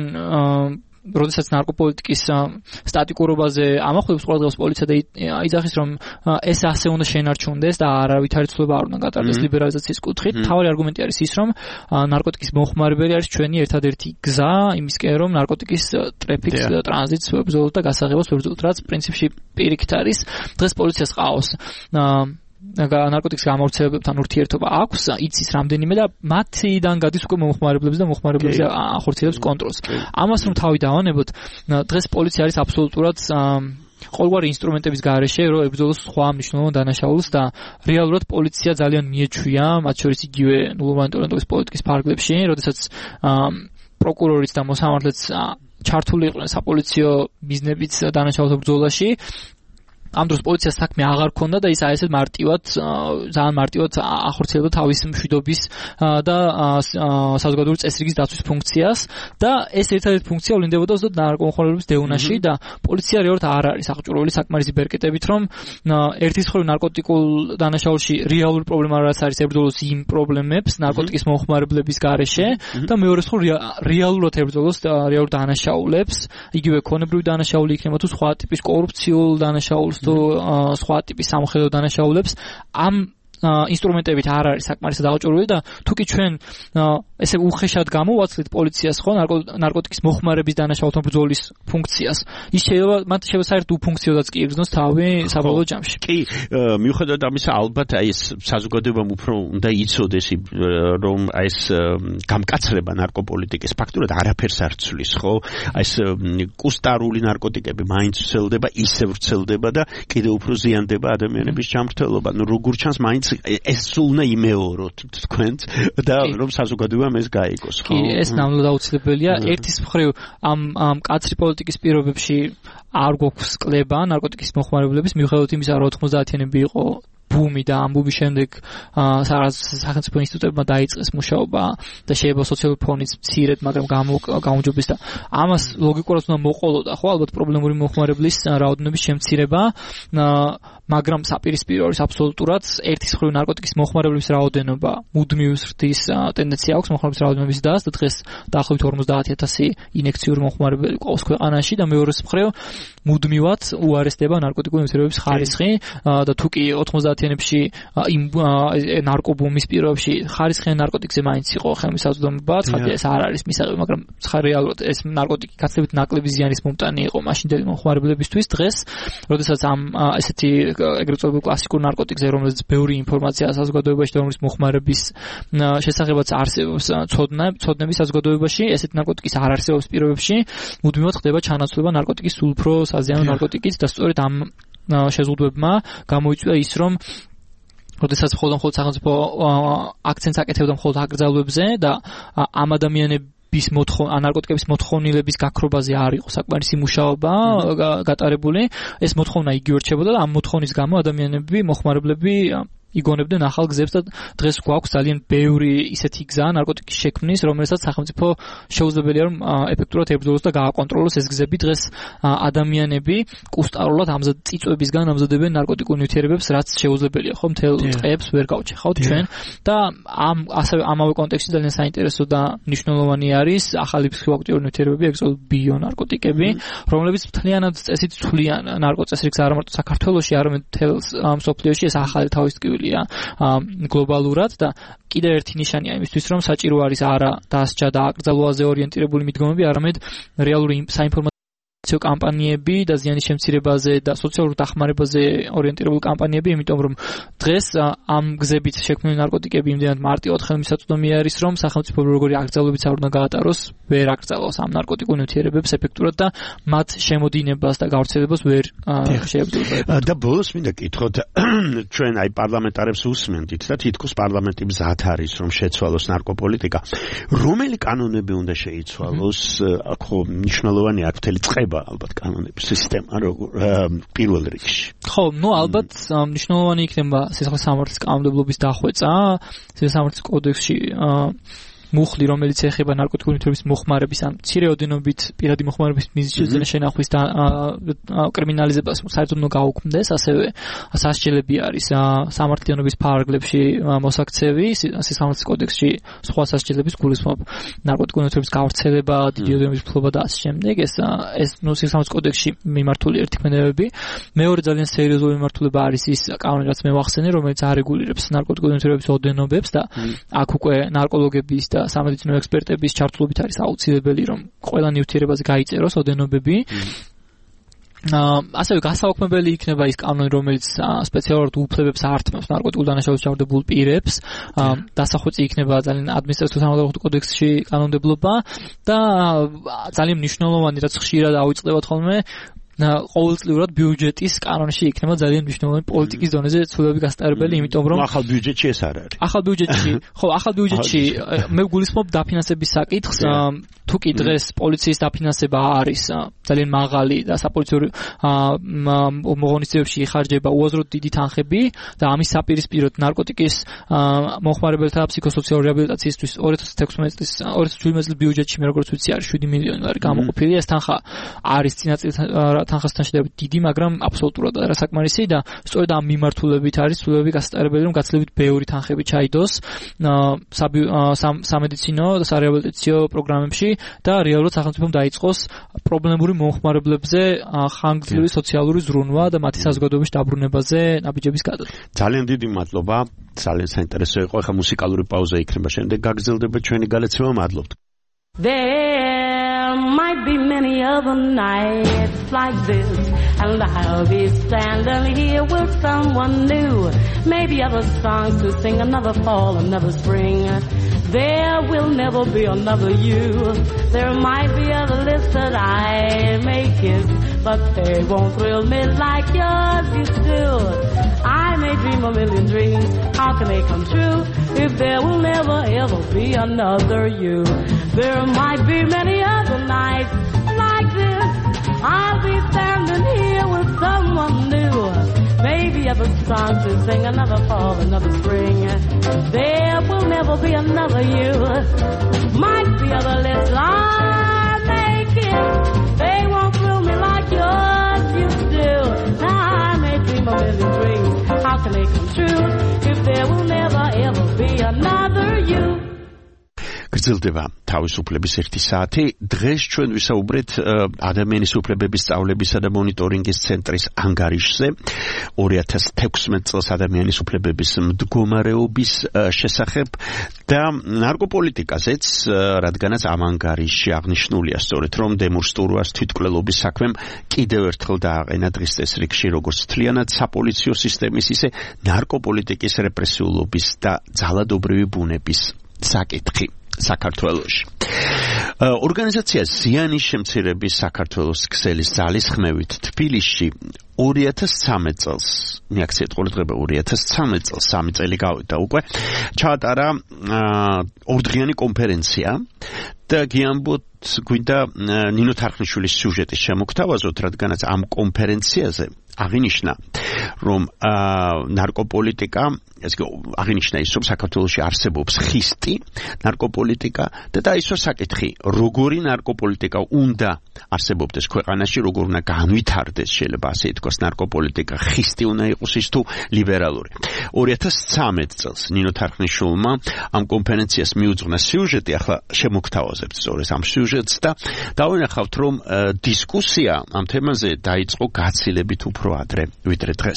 [SPEAKER 9] როდესაც ნარკოპოლიტიკის სტატიკურობაზე ამახვილებს ყოველდღიურ პოლიცია და იძახის, რომ ეს ასე უნდა შენარჩუნდეს და არავითარი ცვლილება არ უნდა გატარდეს ლიბერალიზაციის კუთხით. თავი არგუმენტი არის ის, რომ ნარკოტიკის მოხმარებელი არის ჩვენი ერთადერთი გზა იმისკენ, რომ ნარკოტიკის ტრაფიკს, ტრანზიტს ვებრძოლოთ და გასაღებოს ვებრძოლოთ, რაც პრინციპში პირიქით არის. დღეს პოლიციას ყავს ნარკოტიკის გამავრცელებებთან ურთიერთობა აქვს, იცის რამდენიმე და მათიდან გადის უკვე მომხმარებლებს და მომხმარებლებზე ახორციელებს კონტროლს. ამას რომ თავი დავანებოთ, დღეს პოლიცია არის აბსოლუტურად ყოველგვარი ინსტრუმენტების გარეშე, რომ ებრძოლოს სხვა მნიშვნელოვან დანაშაულს და რეალურად პოლიცია ძალიან მიეჩვია, მათ შორის იგივე ნულოვანი პოლიტიკის ფარგლებში, როდესაც პროკურორიც და მოსამართლეც ჩართული იყვნენ საპოლიციო მიზნებით დანაშაულთა ბრძოლაში. ამ დროს პოლიციას საქმე აღარ ქონდა და ის აი ესეთ მარტივად ძალიან მარტივად ახორციელებდა თავის მშვიდობის და საზოგადოებრივი წესრიგის დაცვის ფუნქციას და ეს ერთადერთი ფუნქცია ვლინდებოდა ზუსტად ნარკომოხმარებლების დევნაში და პოლიცია რეალურად არ არის აღჭურვილი საკმარისი ბერკეტებით, რომ ერთის მხრივ ნარკოტიკულ დანაშაულში რეალური პრობლემა რაც არის ებრძოლოს იმ პრობლემებს ნარკოტიკის მომხმარებლების გარეშე და მეორეს მხრივ რეალურად ებრძოლოს რეალურ დანაშაულებს, იგივე ქონებრივი დანაშაული იქნება თუ სხვა ტიპის კორუფციულ დანაშაულს თუ სხვა ტიპის სამხედრო დანაშაულებს ამ ინსტრუმენტებით არ არის საკმარისად აღჭურვილი და თუკი ჩვენ ესე უხეშად გამოვაცვლით პოლიციას ხო ნარკოტიკის მოხმარების დანაშაულთან ბრძოლის ფუნქციას, ის შეიძლება მათ შეიძლება საერთოდ უფუნქციოდაც კი იგრძნოს თავი საბოლოო ჯამში.
[SPEAKER 3] კი, მიუხედავად ამისა, ალბათ აი ეს საზოგადოებამ უფრო უნდა იცოდეს, რომ აი ეს გამკაცრება ნარკოპოლიტიკის ფაქტურად არაფერს არ ცვლის, ხო? აი ეს კუსტარული ნარკოტიკები მაინც ვრცელდება, ისევ ვრცელდება და კიდევ უფრო ზიანდება ადამიანების ჯანმრთელობა. ნუ როგორ ჩანს მაინც ეს სულნა იმეოროთ თქვენც და რომ საზოგადოებამ ეს გაიგოს, ხო?
[SPEAKER 9] კი, ეს ნამდვილად აუცილებელია. ერთის მხრივ ამ ამ კაცრი პოლიტიკის პირობებში არ გვაქვს კლება ნარკოტიკის მოხმარებლების, მიუხედავად იმისა, რომ ოთხმოცდაათიანები იყო ბუმი და ამ ბუმის შემდეგ სახელმწიფო ინსტიტუტებმა დაიწყეს მუშაობა და შეიძლება სოციალური ფონიც მცირედ, მაგრამ გამოუჯობეს და ამას ლოგიკურად უნდა მოყოლოდა, ხო, ალბათ პრობლემური მოხმარებლის რაოდენობის შემცირება, მაგრამ საპირისპირო არის აბსოლუტურად ერთის მხრივ ნარკოტიკის მოხმარებლების რაოდენობა მუდმივ ზრდის ტენდენცია აქვს მოხმარებლების რაოდენობის დას და დღეს დაახლოებით ორმოცდაათი ათასი ინექციური მოხმარებელი ყავს ქვეყანაში და მეორეს მხრივ მუდმივად უარესდება ნარკოტიკული ნივთიერებების ხარისხი და თუ კი ოთხმოცდაათიანებში იმ ნარკობუმის პირობებში ხარისხიან ნარკოტიკზე მაინც იყო ხელმისაწვდომობა, ცხადია ეს არ არის მისაღები, მაგრამ რეალურად ეს ნარკოტიკი გაცილებით ნაკლები ზიანის მომტანი იყო მაშინდელი მოხმარებლებისთვის. დღეს, როდესაც ამ ესეთი ეგრეთ წოდებულ კლასიკურ ნარკოტიკზე, რომელზეც ბევრი ინფორმაცია საზოგადოებაში და რომლის მოხმარების შესახებაც არსებობს ცოდნა, ცოდნების საზოგადოებაში, ესეთი ნარკოტიკის არ არსებობს პირობებში, მუდმივად ხდება ჩანაცვლება ნარკოტიკის სულ უფრო საზიანო ნარკოტიკით და სწორედ ამ შეზღუდვებმა გამოიწვია ის, რომ როდესაც მხოლოდ მხოლოდ სახელმწიფო აქცენტს აკეთებდა მხოლოდ აკრძალვებზე და ამ ადამიანების მოთხოვნილების ნარკოტიკების მოთხოვნილების გაქრობაზე არ იყო საკმარისი მუშაობა გატარებული, ეს მოთხოვნა იგივე რჩებოდა და ამ მოთხოვნის გამო ადამიანები, მოხმარებლები იგონებდნენ ახალ გზებს და დღეს გვაქვს ძალიან ბევრი ისეთი გზა ნარკოტიკის შექმნის, რომელსაც სახელმწიფო შეუძლებელია რომ ეფექტურად ებრძოლოს და გააკონტროლოს ეს გზები. დღეს ადამიანები კუსტარულად ამზად წიწვებისგან ამზადებენ ნარკოტიკულ ნივთიერებებს, რაც შეუძლებელია, ხო, მთელ ტყეებს ვერ გავჭეხავთ ჩვენ და ამ ასევე ამავე კონტექსტში ძალიან საინტერესო და მნიშვნელოვანი არის ახალი ფსიქოაქტიური ნივთიერებები, ეგ წოდებული ბიონარკოტიკები, რომლებიც მთლიანად წესით ცვლიან ნარკოწესრიგს არა მარტო საქართველოში, არამედ მთელ მსოფლიოში. ეს ახალი თავისწინებელი გლობალურად და კიდევ ერთი ნიშანია იმისთვის, რომ საჭირო არის არა დასჯა და აკრძალვაზე ორიენტირებული მიდგომები, არამედ რეალური საინფორმაციო კამპანიები და ზიანის შემცირებაზე და სოციალურ დახმარებაზე ორიენტირებული კამპანიები, იმიტომ რომ დღეს ამ გზებით შექმნილი ნარკოტიკები იმდენად მარტივად ხელმისაწვდომი არის, რომ სახელმწიფო როგორი აკრძალვებიც არ უნდა გაატაროს, ვერ აკრძალავს ამ ნარკოტიკულ ნივთიერებებს ეფექტურად და მათ შემოდინებას და გავრცელებას ვერ შეებრძოლება.
[SPEAKER 3] და ბოლოს მინდა გითხოთ, ჩვენ აი პარლამენტარებს უსმენდით და თითქოს პარლამენტი მზად არის, რომ შეცვალოს ნარკოპოლიტიკა. რომელი კანონები უნდა შეიცვალოს? ხო, მნიშვნელოვანი აქ მთელი წყება ალბათ კანონების სისტემა როგორ პირველ რიგში.
[SPEAKER 9] ხო, ну ალბათ მნიშვნელოვანი იქნება სიცოცხლის სამართლის კანონმდებლობის დახვეწა, სიცოცხლის სამართლის კოდექსში მუხლი, რომელიც ეხება ნარკოტიკული ნივთიერების მოხმარების ან მცირე ოდენობით პირადი მოხმარების მიზეზი შეძენა შენახვის და კრიმინალიზებას საერთოდ უნდა გაუქმდეს, ასევე სასჯელები არის სამართლიანობის ფარგლებში მოსაქცევი, სიცოცხლის კოდექსში სხვა სასჯელების გულისხმობ ნარკოტიკული ნივთიერების გავრცელება, დიდი ოდენობის ფლობა და ასე შემდეგ. ეს ეს ნუ სიცოცხლის კოდექსში მიმართული ერთი ქმედებები. მეორე ძალიან სერიოზული მიმართულება არის ის კანონი, რაც მე ვახსენე, რომელიც არეგულირებს ნარკოტიკული ნივთიერების ოდენობებს და აქ უკვე ნარკოლოგების და სამედიცინო ექსპერტების ჩართულობით არის აუცილებელი, რომ ყველა ნივთიერებაზე გაიწეროს ოდენობები. ასევე გასაუქმებელი იქნება ის კანონი, რომელიც სპეციალურად უფლებებს ართმევს ნარკოტიკულ დანაშაულს ჩავდებულ პირებს. დასახვეწი იქნება ძალიან ადმინისტრაციულ სამართალდამხმარე კოდექსში კანონმდებლობა და ძალიან მნიშვნელოვანი, რაც ხშირად ავიწყდებათ ხოლმე, ყოველწლიურად ბიუჯეტის კანონში იქნება ძალიან მნიშვნელოვანი პოლიტიკის დონეზე ცვლილებები გასტარებელი, იმიტომ რომ
[SPEAKER 3] ახალ ბიუჯეტში ეს არ არის.
[SPEAKER 9] ახალ ბიუჯეტში, ხო, ახალ ბიუჯეტში მე ვგულისხმობ დაფინანსების საკითხს. თუ კი დღეს პოლიციის დაფინანსება არის ძალიან მაღალი და საპოლიციო მოღონისძიებებში იხარჯება უაზროდ დიდი თანხები და ამის საპირისპიროდ ნარკოტიკის მოხმარებელთა ფსიქოსოციალური რეაბილიტაციისთვის ორი ათას თექვსმეტი წლის ორი ათას შვიდმეტი წლის ბიუჯეტში მე როგორც ვიცი არის შვიდი მილიონი ლარი გამოყოფილი. ეს თანხა არის წინა წლის თანხასთან შედარებით დიდი, მაგრამ აბსოლუტურად არასაკმარისი და სწორედ ამ მიმართულებით არის ცვლილებები გასტარებელი, რომ გაცილებით ბევრი თანხები ჩაიდოს სამედიცინო და სარეაბილიტაციო პროგრამებში და რეალურად სახელმწიფომ დაიწყოს პრობლემური მომხმარებლებზე ხანგრძლივი სოციალური ზრუნვა და მათი საზოგადოებაში დაბრუნებაზე ნაბიჯების გადადგმა.
[SPEAKER 3] ძალიან დიდი მადლობა, ძალიან საინტერესო იყო. ახლა მუსიკალური პაუზა იქნება, შემდეგ გაგრძელდება ჩვენი გალეცება. მადლობთ.
[SPEAKER 11] There might be many other nights like this, and I'll be standing here with someone new. Maybe other songs to sing, another fall, another spring. There will never be another you. There might be other lists that I may kiss, but they won't thrill me like yours used to. I may dream a million dreams, how can they come true if there will never ever be another you? There might be many other nights like this. I'll be standing here with someone new. Maybe other songs to sing, another fall, another spring. There will never be another you. Might be other lips I'm making. They won't thrill me like yours used to. Now I may dream a million dreams. How can they come true if there will never ever be another you?
[SPEAKER 3] გრძელდება თავისუფლების ერთი საათი. დღეს ჩვენ ვისაუბრეთ ადამიანის უფლებების სწავლებისა და მონიტორინგის ცენტრის ანგარიშზე ორი ათას თექვსმეტ წელს ადამიანის უფლებების მდგომარეობის შესახებ და ნარკოპოლიტიკაზეც, რადგანაც ამ ანგარიშში აღნიშნულია სწორედ რომ დემურ სტურვას თვითმკვლელობის საქმემ კიდევ ერთხელ დააყენა დღის წესრიგში როგორც მთლიანად საპოლიციო სისტემის, ისე ნარკოპოლიტიკის რეპრესიულობის და ძალადობრივი ბუნების საკითხი საქართველოში. ორგანიზაცია ზიანის შემცირების საქართველოს ქსელის ძალისხმევით თბილისში ორი ათას ცხრამეტ წელს, მიაქციეთ ყურადღება ორი ათას ცხრამეტ წელს, სამი წელი გავიდა უკვე, ჩაატარა ორდღიანი კონფერენცია და გიამბოთ გვინდა ნინო თარხნიშვილის სიუჟეტის შემოგთავაზოთ, რადგანაც ამ კონფერენციაზე აღინიშნა რომ ნარკოპოლიტიკა, ეს აღინიშნა ის რომ საქართველოში არსებობს ხისტი ნარკოპოლიტიკა და დაისვა საკითხი, როგორი ნარკოპოლიტიკა უნდა არსებობდეს ქვეყანაში, როგორ უნდა განვითარდეს, შეიძლება ასე ითქვას, ნარკოპოლიტიკა ხისტი უნდა იყოს ის თუ ლიბერალური. ორი ათას ცხრამეტ წელს ნინო თარხნიშვილმა ამ კონფერენციას მიუძღვნა სიუჟეტი, ახლა შემოგთავაზებთ სწორედ ამ სიუჟეტს და დავინახავთ რომ დისკუსია ამ თემაზე დაიწყო გაცილებით უფრო ადრე ვიდრე დღეს.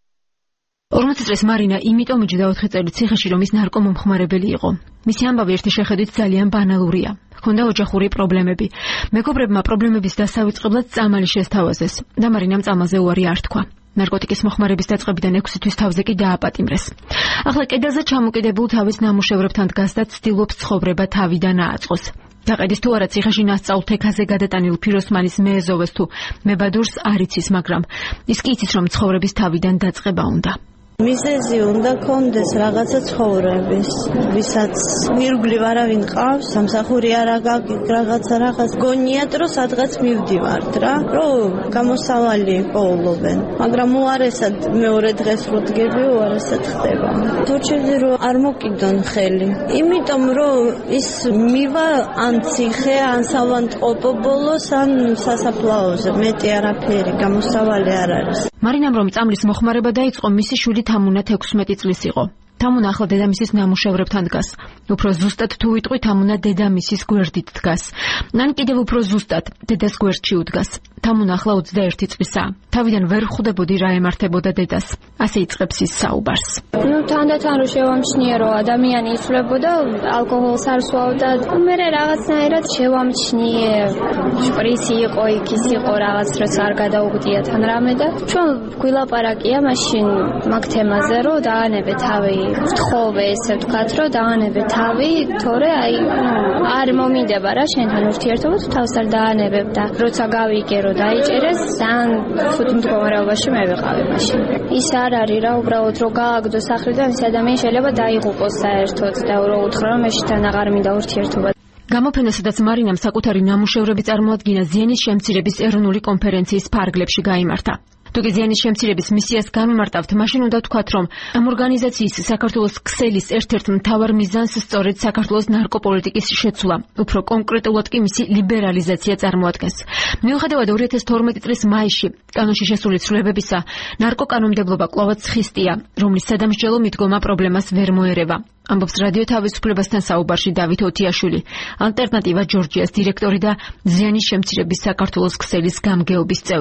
[SPEAKER 4] ორმოცი წლის მარინა იმიტომ მიჯდა ოთხი წელი ციხეში, რომ ის ნარკომომხმარებელი იყო. მისი ამბავი ერთი შეხედვით ძალიან ბანალურია. ჰქონდა ოჯახური პრობლემები. მეგობრებმა პრობლემების დასავიწყებლად წამალი შესთავაზეს და მარინამ წამალზე უარი არ თქვა. ნარკოტიკის მოხმარების დაწყებიდან ექვსი თვის თავზე კი დააპატიმრეს. ახლა კედელზე ჩამოკიდებულ თავის ნამუშევრებთან დგას და ცდილობს ცხოვრება თავიდან ააწყოს. დაყედის თუ არა ციხეში ნასწავლ თექაზე გადატანილ ფიროსმანის მეეზოვეს თუ მებადურს არ იცის, მაგრამ ის კი იცის რომ ცხოვრების თავიდან დაწყება უნდა.
[SPEAKER 12] მიზეზი უნდა კონდეს რაღაცა ცხოვრების, ვისაც მირგვლივ არავინ ყავს, სამსახური არ აგაგ რაღაცა რაღაც გონიათ რომ სადღაც მივდივართ რა, რომ გამოსავალი პოულობენ, მაგრამ უარესად მეორე დღეს რო დგები, უარესად ხდება. თორჩები რომ არ მოკიდონ ხელი, იმიტომ რომ ის მივა ან ციხე, ან სავანტყოფო ბოლოს, ან სასაფლაოზე, მეტი არაფერი, გამოსავალი არ არის.
[SPEAKER 4] მარინამ რომ წამლის მოხმარება დაიწყო, მისი შვილი თამუნა თექვსმეტი წლის იყო. თამუნა ახლა დედამისის ნამუშევრებთან დგას. უფრო ზუსტად თუ ვიტყვი, თამუნა დედამისის გვერდით დგას. ან კიდევ უფრო ზუსტად, დედას გვერდში უდგას. თამუნა ახლა ოცდაერთი წლისაა. თავიდან ვერ ხვდებოდი რა ემართებოდა დედას. ასე იწყებს ის საუბარს.
[SPEAKER 13] ნუ თანდათან რო შევამჩნიე, რომ ადამიანი იცვლებოდა, ალკოჰოლს არ სვავდა, მე რაღაცნაირად შევამჩნიე, შპრიცი იყო, იქ ის იყო, რაღაც დროს არ გადაუგდია თან რამე და ჩვენ გვილაპარაკია მაშინ მაგ თემაზე, რომ დაანებე თავი, ვთხოვე ესე ვთქვათ, რომ დაანებე თავი, თორე აი არ მომინდება რა შენთან ურთიერთობა, თუ თავს არ დაანებებ და როცა გავიგე რომ დაიჭერეს, ძალიან ხუთ მდგომარეობაში მე ვიყავი მაშინ. ის არ არის რა, უბრალოდ რომ გააგდო სახლიდან, ის ადამიანი შეიძლება დაიღუპოს საერთოდ და რო უთხრა რომ მეშთან აღარ მინდა ურთიერთობა.
[SPEAKER 4] გამოფენასადაც მარინამ საკუთარი ნამუშევრები წარმოადგინა ზიანის შემცირების ეროვნული კონფერენციის ფარგლებში გაიმართა. თუ კი ზიანის შემცირების მისიას გამიმარტავთ, მაშინ უნდა ვთქვათ, რომ ამ ორგანიზაციის საქართველოს ქსელის ერთ-ერთ მთავარ მიზანს სწორედ საქართველოს ნარკოპოლიტიკის შეცვლა, უფრო კონკრეტულად კი მისი ლიბერალიზაცია წარმოადგენს. მიუხედავად ორი ათას თორმეტი წლის მაისში კანონში შესული ცვლილებებისა, ნარკოკანონმდებლობა კვლავაც ხისტია, რომლის სადამსჯელო მიდგომა პრობლემას ვერ მოერევა. ამბობს რადიო თავისუფლებასთან საუბარში დავით ოტიაშვილი, ალტერნატივა ჯორჯიას დირექტორი და ზიანის შემცირების საქართველოს ქსელის გამგეობის წევრი.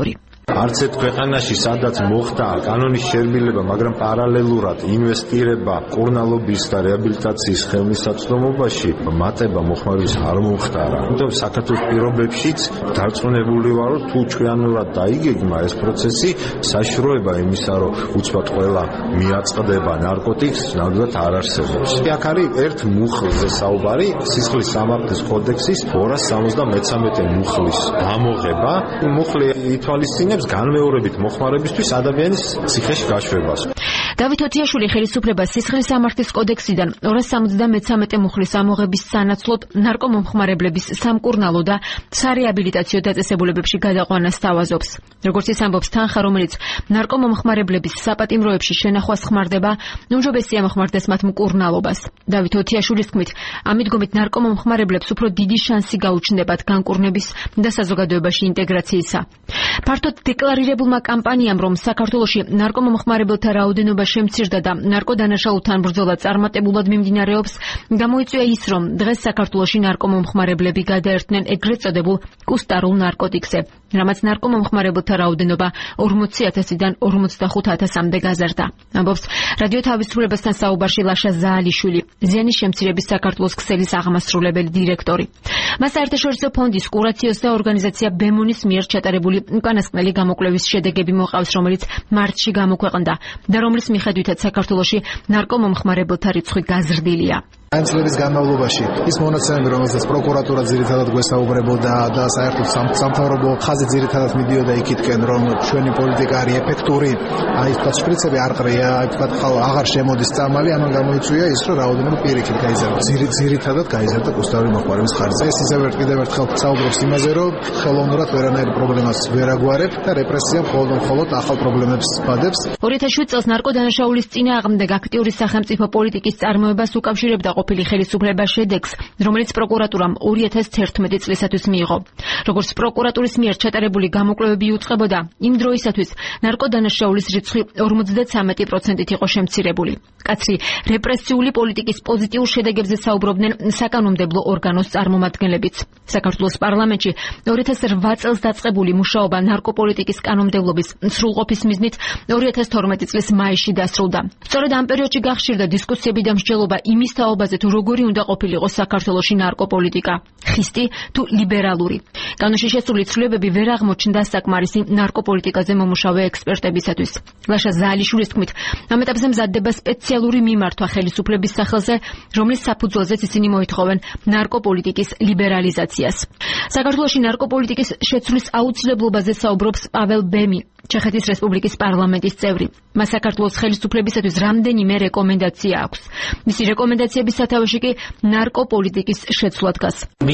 [SPEAKER 14] არც ერთ ქვეყანაში სადაც მოხდა კანონის შერბილება, მაგრამ პარალელურად ინვესტირება კურნალობის და რეაბილიტაციის ხელმისაწვდომობაში მატება მოხმარების არ მომხდარა. თუმცა საქართველოს პირობებშიც დარწმუნებული ვარ, რომ თუ ჩვენურად დაიგეგმა ეს პროცესი, საშუალება იმისა, რომ უცბად ყველა მიაწყდება ნარკოტიკს, ნამდვილად არ არსებობს. აქ არის ერთ მუხლზე საუბარი, სისხლის სამართლის კოდექსის ორას სამოცდამეცამეტე მუხლის ამოღება. მუხლი ითვალისწინებს განმეორებით მოხმარებისთვის ადამიანის ციხეში გაშვებას.
[SPEAKER 4] დავით ოთიაშვილი ხელისუფლებას სისხლის სამართლის კოდექსიდან ორას სამოცდამეცამეტე მუხლის ამოღების სანაცვლოდ ნარკომომხმარებლების სამკურნალო და სარეაბილიტაციო დაწესებულებებში გადაყვანას თავაზობს. როგორც ის ამბობს, თანხა, რომელიც ნარკომომხმარებლების საპატიმროებში შენახვას ხმარდება, უმჯობესია მოხმარდეს მათ მკურნალობას. დავით ოთიაშვილის თქმით, ამით ნარკომომხმარებლებს უფრო დიდი შანსი გაუჩნდებათ განკურნების და საზოგადოებაში ინტეგრაციისა. ფართოდ დეკლარირებულმა კამპანიამ, რომ საქართველოში ნარკომომხმარებელთა რაოდენობა შემცირდა და ნარკოდანაშაულთან ბრძოლა წარმატებულად მიმდინარეობს, გამოიწვია ის, რომ დღეს საქართველოში ნარკომომხმარებლები გადაერთნენ ეგრეთ წოდებულ კუსტარულ ნარკოტიკზე, რამაც ნარკომომხმარებელთა რაოდენობა ორმოცი ათასიდან ორმოცდახუთ ათასამდე გაზარდა. ამბობს რადიო თავისუფლებასთან საუბარში ლაშა ზაალიშვილი, ზიანის შემცირების საქართველოს ქსელის აღმასრულებელი დირექტორი. მას საერთაშორისო ფონდის კურაციოს და ორგანიზაცია ბემონის მიერ ჩატარებული უკანასკნელი გამოკვლევის შედეგები მოყავს, რომელიც მარტში გამოქვეყნდა და რომლის მიხედვითაც საქართველოში ნარკომომხმარებელთა რიცხვი გაზრდილია.
[SPEAKER 15] Այն წლების განმავლობაში ის მონაცემები, რომელსაც პროკურატურა ძირითადად გვესაუბრებოდა და საერთოდ სამთავრობო ხაზი ძირითადად მიდიოდა იქითკენ, რომ ჩვენი პოლიტიკა არის ეფექტური, აი თქვა შპრიცები არ ყრია, აი თქვა ხალ აღარ შემოდის წამალი, ამან გამოიწვია ის, რომ რაოდენობა პირიქით გაიზარდა. ძირითადად გაიზარდა კუსტარული მოხმარების ხარჯზე. ეს ისევ ერთ კიდევ ერთხელ საუბრობს იმაზე, რომ ხელოვნურად ვერანაირ პრობლემას ვერ აგვარებ და რეპრესია მხოლოდ მხოლოდ ახალ პრობლემებს ბადებს.
[SPEAKER 4] ორი ათას შვიდ წელს ნარკოდანაშაულის წინააღმდეგ აქტიური სახელმწიფო პოლიტიკის წარმოებას უკავშირებდა ყოფილი ხელისუფლება შედეგს, რომელიც პროკურატურამ ორი ათას ერთმეტი წლისათვის მიიღო. როგორც პროკურატურის მიერ ჩატარებული გამოკვლევები იუწყებოდა, იმ დროისათვის ნარკოდანაშაულის რიცხვი ორმოცდათვრამეტი პროცენტით იყო შემცირებული. კაცრი რეპრესიული პოლიტიკის პოზიტიურ შედეგებზე საუბრობდნენ საკანონმდებლო ორგანოს წარმომადგენლებიც. საქართველოს პარლამენტში ორი ათას რვა წელს დაწყებული მუშაობა ნარკოპოლიტიკის კანონმდებლობის სრულყოფის მიზნით ორი ათას თორმეტი წლის მაისში დასრულდა. სწორედ ამ პერიოდში გახშირდა დისკუსიები და მსჯელობა იმის თაობაზე, თუ როგორი უნდა ყოფილიყო საქართველოში ნარკოპოლიტიკა, ხისტი თუ ლიბერალური. კანონში შესული ცვლილებები ვერ აღმოჩნდა საკმარისი ნარკოპოლიტიკაზე მომუშავე ექსპერტებისათვის. ლაშა ზაალიშვილის თქმით, ამ ეტაპზე მზადდება სპეციალური მიმართვა ხელისუფლების სახელზე, რომლის საფუძველზეც ისინი მოითხოვენ ნარკოპოლიტიკის ლიბერალიზაციას. საქართველოში ნარკოპოლიტიკის შეცვლის აუცილებლობაზე საუბრობს პაվել ბემი, ჩეხეთის რესპუბლიკის პარლამენტის წევრი. მას საქართველოს ხელისუფლებისათვის რამდენიმე რეკომენდაცია აქვს. მისი რეკომენდაციების სათავეში კი ნარკოპოლიტიკის შეცვლა დგას.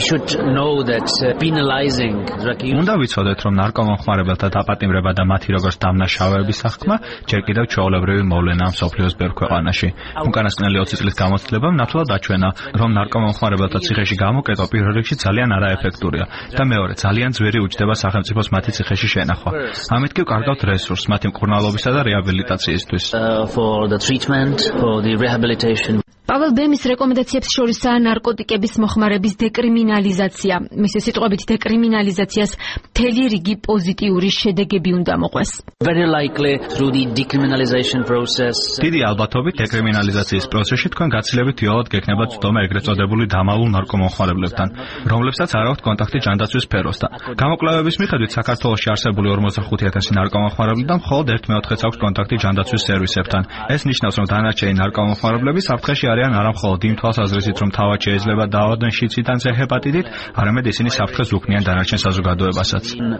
[SPEAKER 16] უნდა ვიცოდეთ, რომ ნარკომომხმარებელთა დაპატიმრება და მათი როგორც დამნაშავეების აღქმა ჯერ კიდევ ჩვეულებრივი მოვლენაა მსოფლიოს ბევრ ქვეყანაში. უკანასკნელი ოცი წლის გამოცდილებამ ნათლად აჩვენა, რომ ნარკომომხმარებელთა ციხეში გამოკეტვა პირველ რიგში ძალიან არაეფექტურია და მეორე ძალიან ძვირი უჯდება სახელმწიფოს მათი ციხეში შენახვა. ამით კი ვკარგავთ რესურსს მათი მკურნალობისა და რეაბილიტაციისთვის.
[SPEAKER 4] პაվել ბემის რეკომენდაციებს შორისაა ნარკოტიკების მოხმარების დეკრიმინალიზაცია. მისი სიტყვებით, დეკრიმინალიზაციას მთელი რიგი პოზიტიური შედეგები უნდა მოყვეს.
[SPEAKER 16] დიდი ალბათობით დეკრიმინალიზაციის პროცესში თქვენ გაცილებით იოლად გექნებათ ცდომა ეგრეთ წოდებული დამალულ ნარკომომხმარებლებთან, რომლებსაც არ აქვთ კონტაქტი ჯანდაცვის სფეროსთან. გამოკვლევების მიხედვით საქართველოში არსებული ორმოცდახუთი ათასი ნარკომომხმარებლებიდან მხოლოდ ერთ მეოთხედს აქვს კონტაქტი ჯანდაცვის სერვისებთან. ეს ნიშნავს, რომ დანარჩენი ნარკომომხმარებლები საფრთხეში არიან არა მხოლოდ იმ თვალსაზრისით, რომ თავად შეიძლება დაავადდნენ შიდსიდან წე ჰეპატიტით, არამედ ისინი საფრთხეს უქმნიან დანარჩენ საზოგადოებასაც.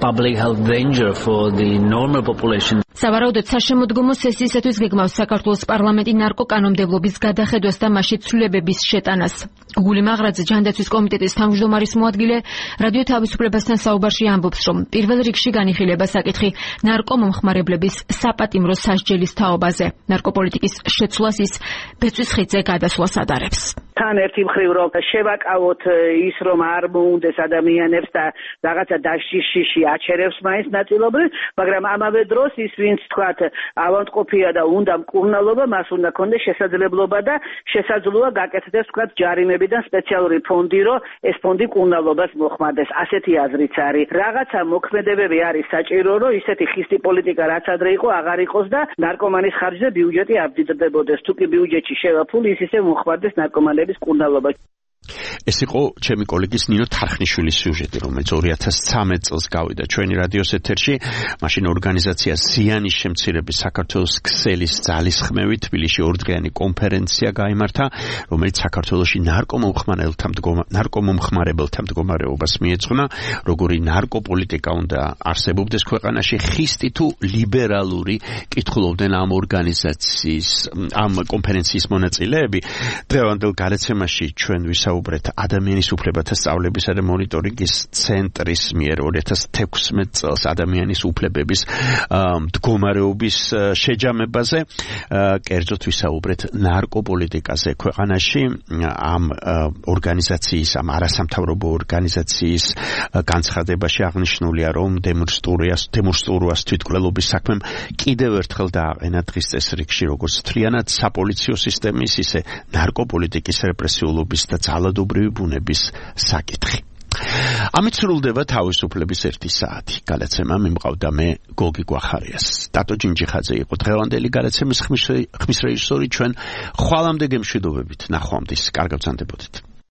[SPEAKER 4] სავარაუდოდ საშემოდგომო სესიისათვის გეგმავს საქართველოს პარლამენტი ნარკოკანონმდებლობის გადახედვას და მასში ცვლილებების შეტანას. გუგული მაღრაძე, ჯანდაცვის კომიტეტის თავმჯდომარის მოადგილე, რადიო თავისუფლებასთან საუბარში ამბობს, რომ პირველ რიგში განიხილება საკითხი ნარკომომხმარებლების საპატიმრო სასჯელის თაობაზე. ნარკოპოლიტიკის შეცვლას ის ბეწვის ხიდზე გადასვლას ადარებს.
[SPEAKER 17] თან ერთი მხრივ რომ შევაკავოთ ის, რომ არ მოუნდეს ადამიანებს და რაღაცა დაშიში აჩერებს მაინც ნაწილობრივ, მაგრამ ამავე დროს ის ვინც თქვათ ავადმყოფია და უნდა მკურნალობა, მას უნდა ქონდეს შესაძლებლობა და შესაძლოა გაკეთდეს თქვათ ჯარიმებიდან სპეციალური ფონდი, რომ ეს ფონდი მკურნალობას მოხმარდეს. ასეთი აზრიც არის. რაღაცა მოქმედებები არის საჭირო, რომ ისეთი ხისტი პოლიტიკა რაც ადრე იყო აღარ იყოს და ნარკომანის ხარჯზე ბიუჯეტი არ მდიდრდებოდეს. თუ კი ბიუჯეტში შევა ფული, ის ისე მოხმარდეს ნარკომანების მკურნალობა.
[SPEAKER 3] ეს იყო ჩემი კოლეგის ნინო თარხნიშვილის სიუჟეტი, რომელიც ორი ათას ცხრამეტ წელს გავიდა ჩვენი რადიოს ეთერში. მაშინ ორგანიზაცია ზიანის შემცირების საქართველოს ქსელის ძალისხმევით თბილისში ორდღიანი კონფერენცია გაიმართა, რომელიც საქართველოში ნარკომომხმარებელთა ნარკომომხმარებელთა მდგომარეობას მიეძღვნა, როგორი ნარკოპოლიტიკა უნდა არსებობდეს ქვეყანაში, ხისტი თუ ლიბერალური, კითხულობდნენ ამ ორგანიზაციის, ამ კონფერენციის მონაწილეები. დღევანდელ გარაცემაში ჩვენ ვისაუბრეთ ადამიანის უფლებათა სწავლებისა და მონიტორინგის ცენტრის მიერ ორი ათას თექვსმეტ წელს ადამიანის უფლებების მდგომარეობის შეჯამებაზე, კერძოდ ვისაუბრეთ ნარკოპოლიტიკაზე ქვეყანაში. ამ ორგანიზაციის, ამ არასამთავრობო ორგანიზაციის განცხადებაში აღნიშნულია, რომ დემონსტრუას თვითმკვლელობის საქმემ კიდევ ერთხელ დააყენა დღის წესრიგში როგორც მთლიანად საპოლიციო სისტემის, ისე ნარკოპოლიტიკის რეპრესიულობის და ძალადობრივი ბუნების საკითხი. ამით სრულდება თავისუფლების ერთი საათი. გადაცემა მიმყავდა მე გოგი გვახარიას. დატო ჯინჯიხაძე იყო დღევანდელი გადაცემის ხმის რეჟისორი. ჩვენ ხვალამდე გემშვიდობებით ნახვამდის. კარგად გრძანდებოდეთ.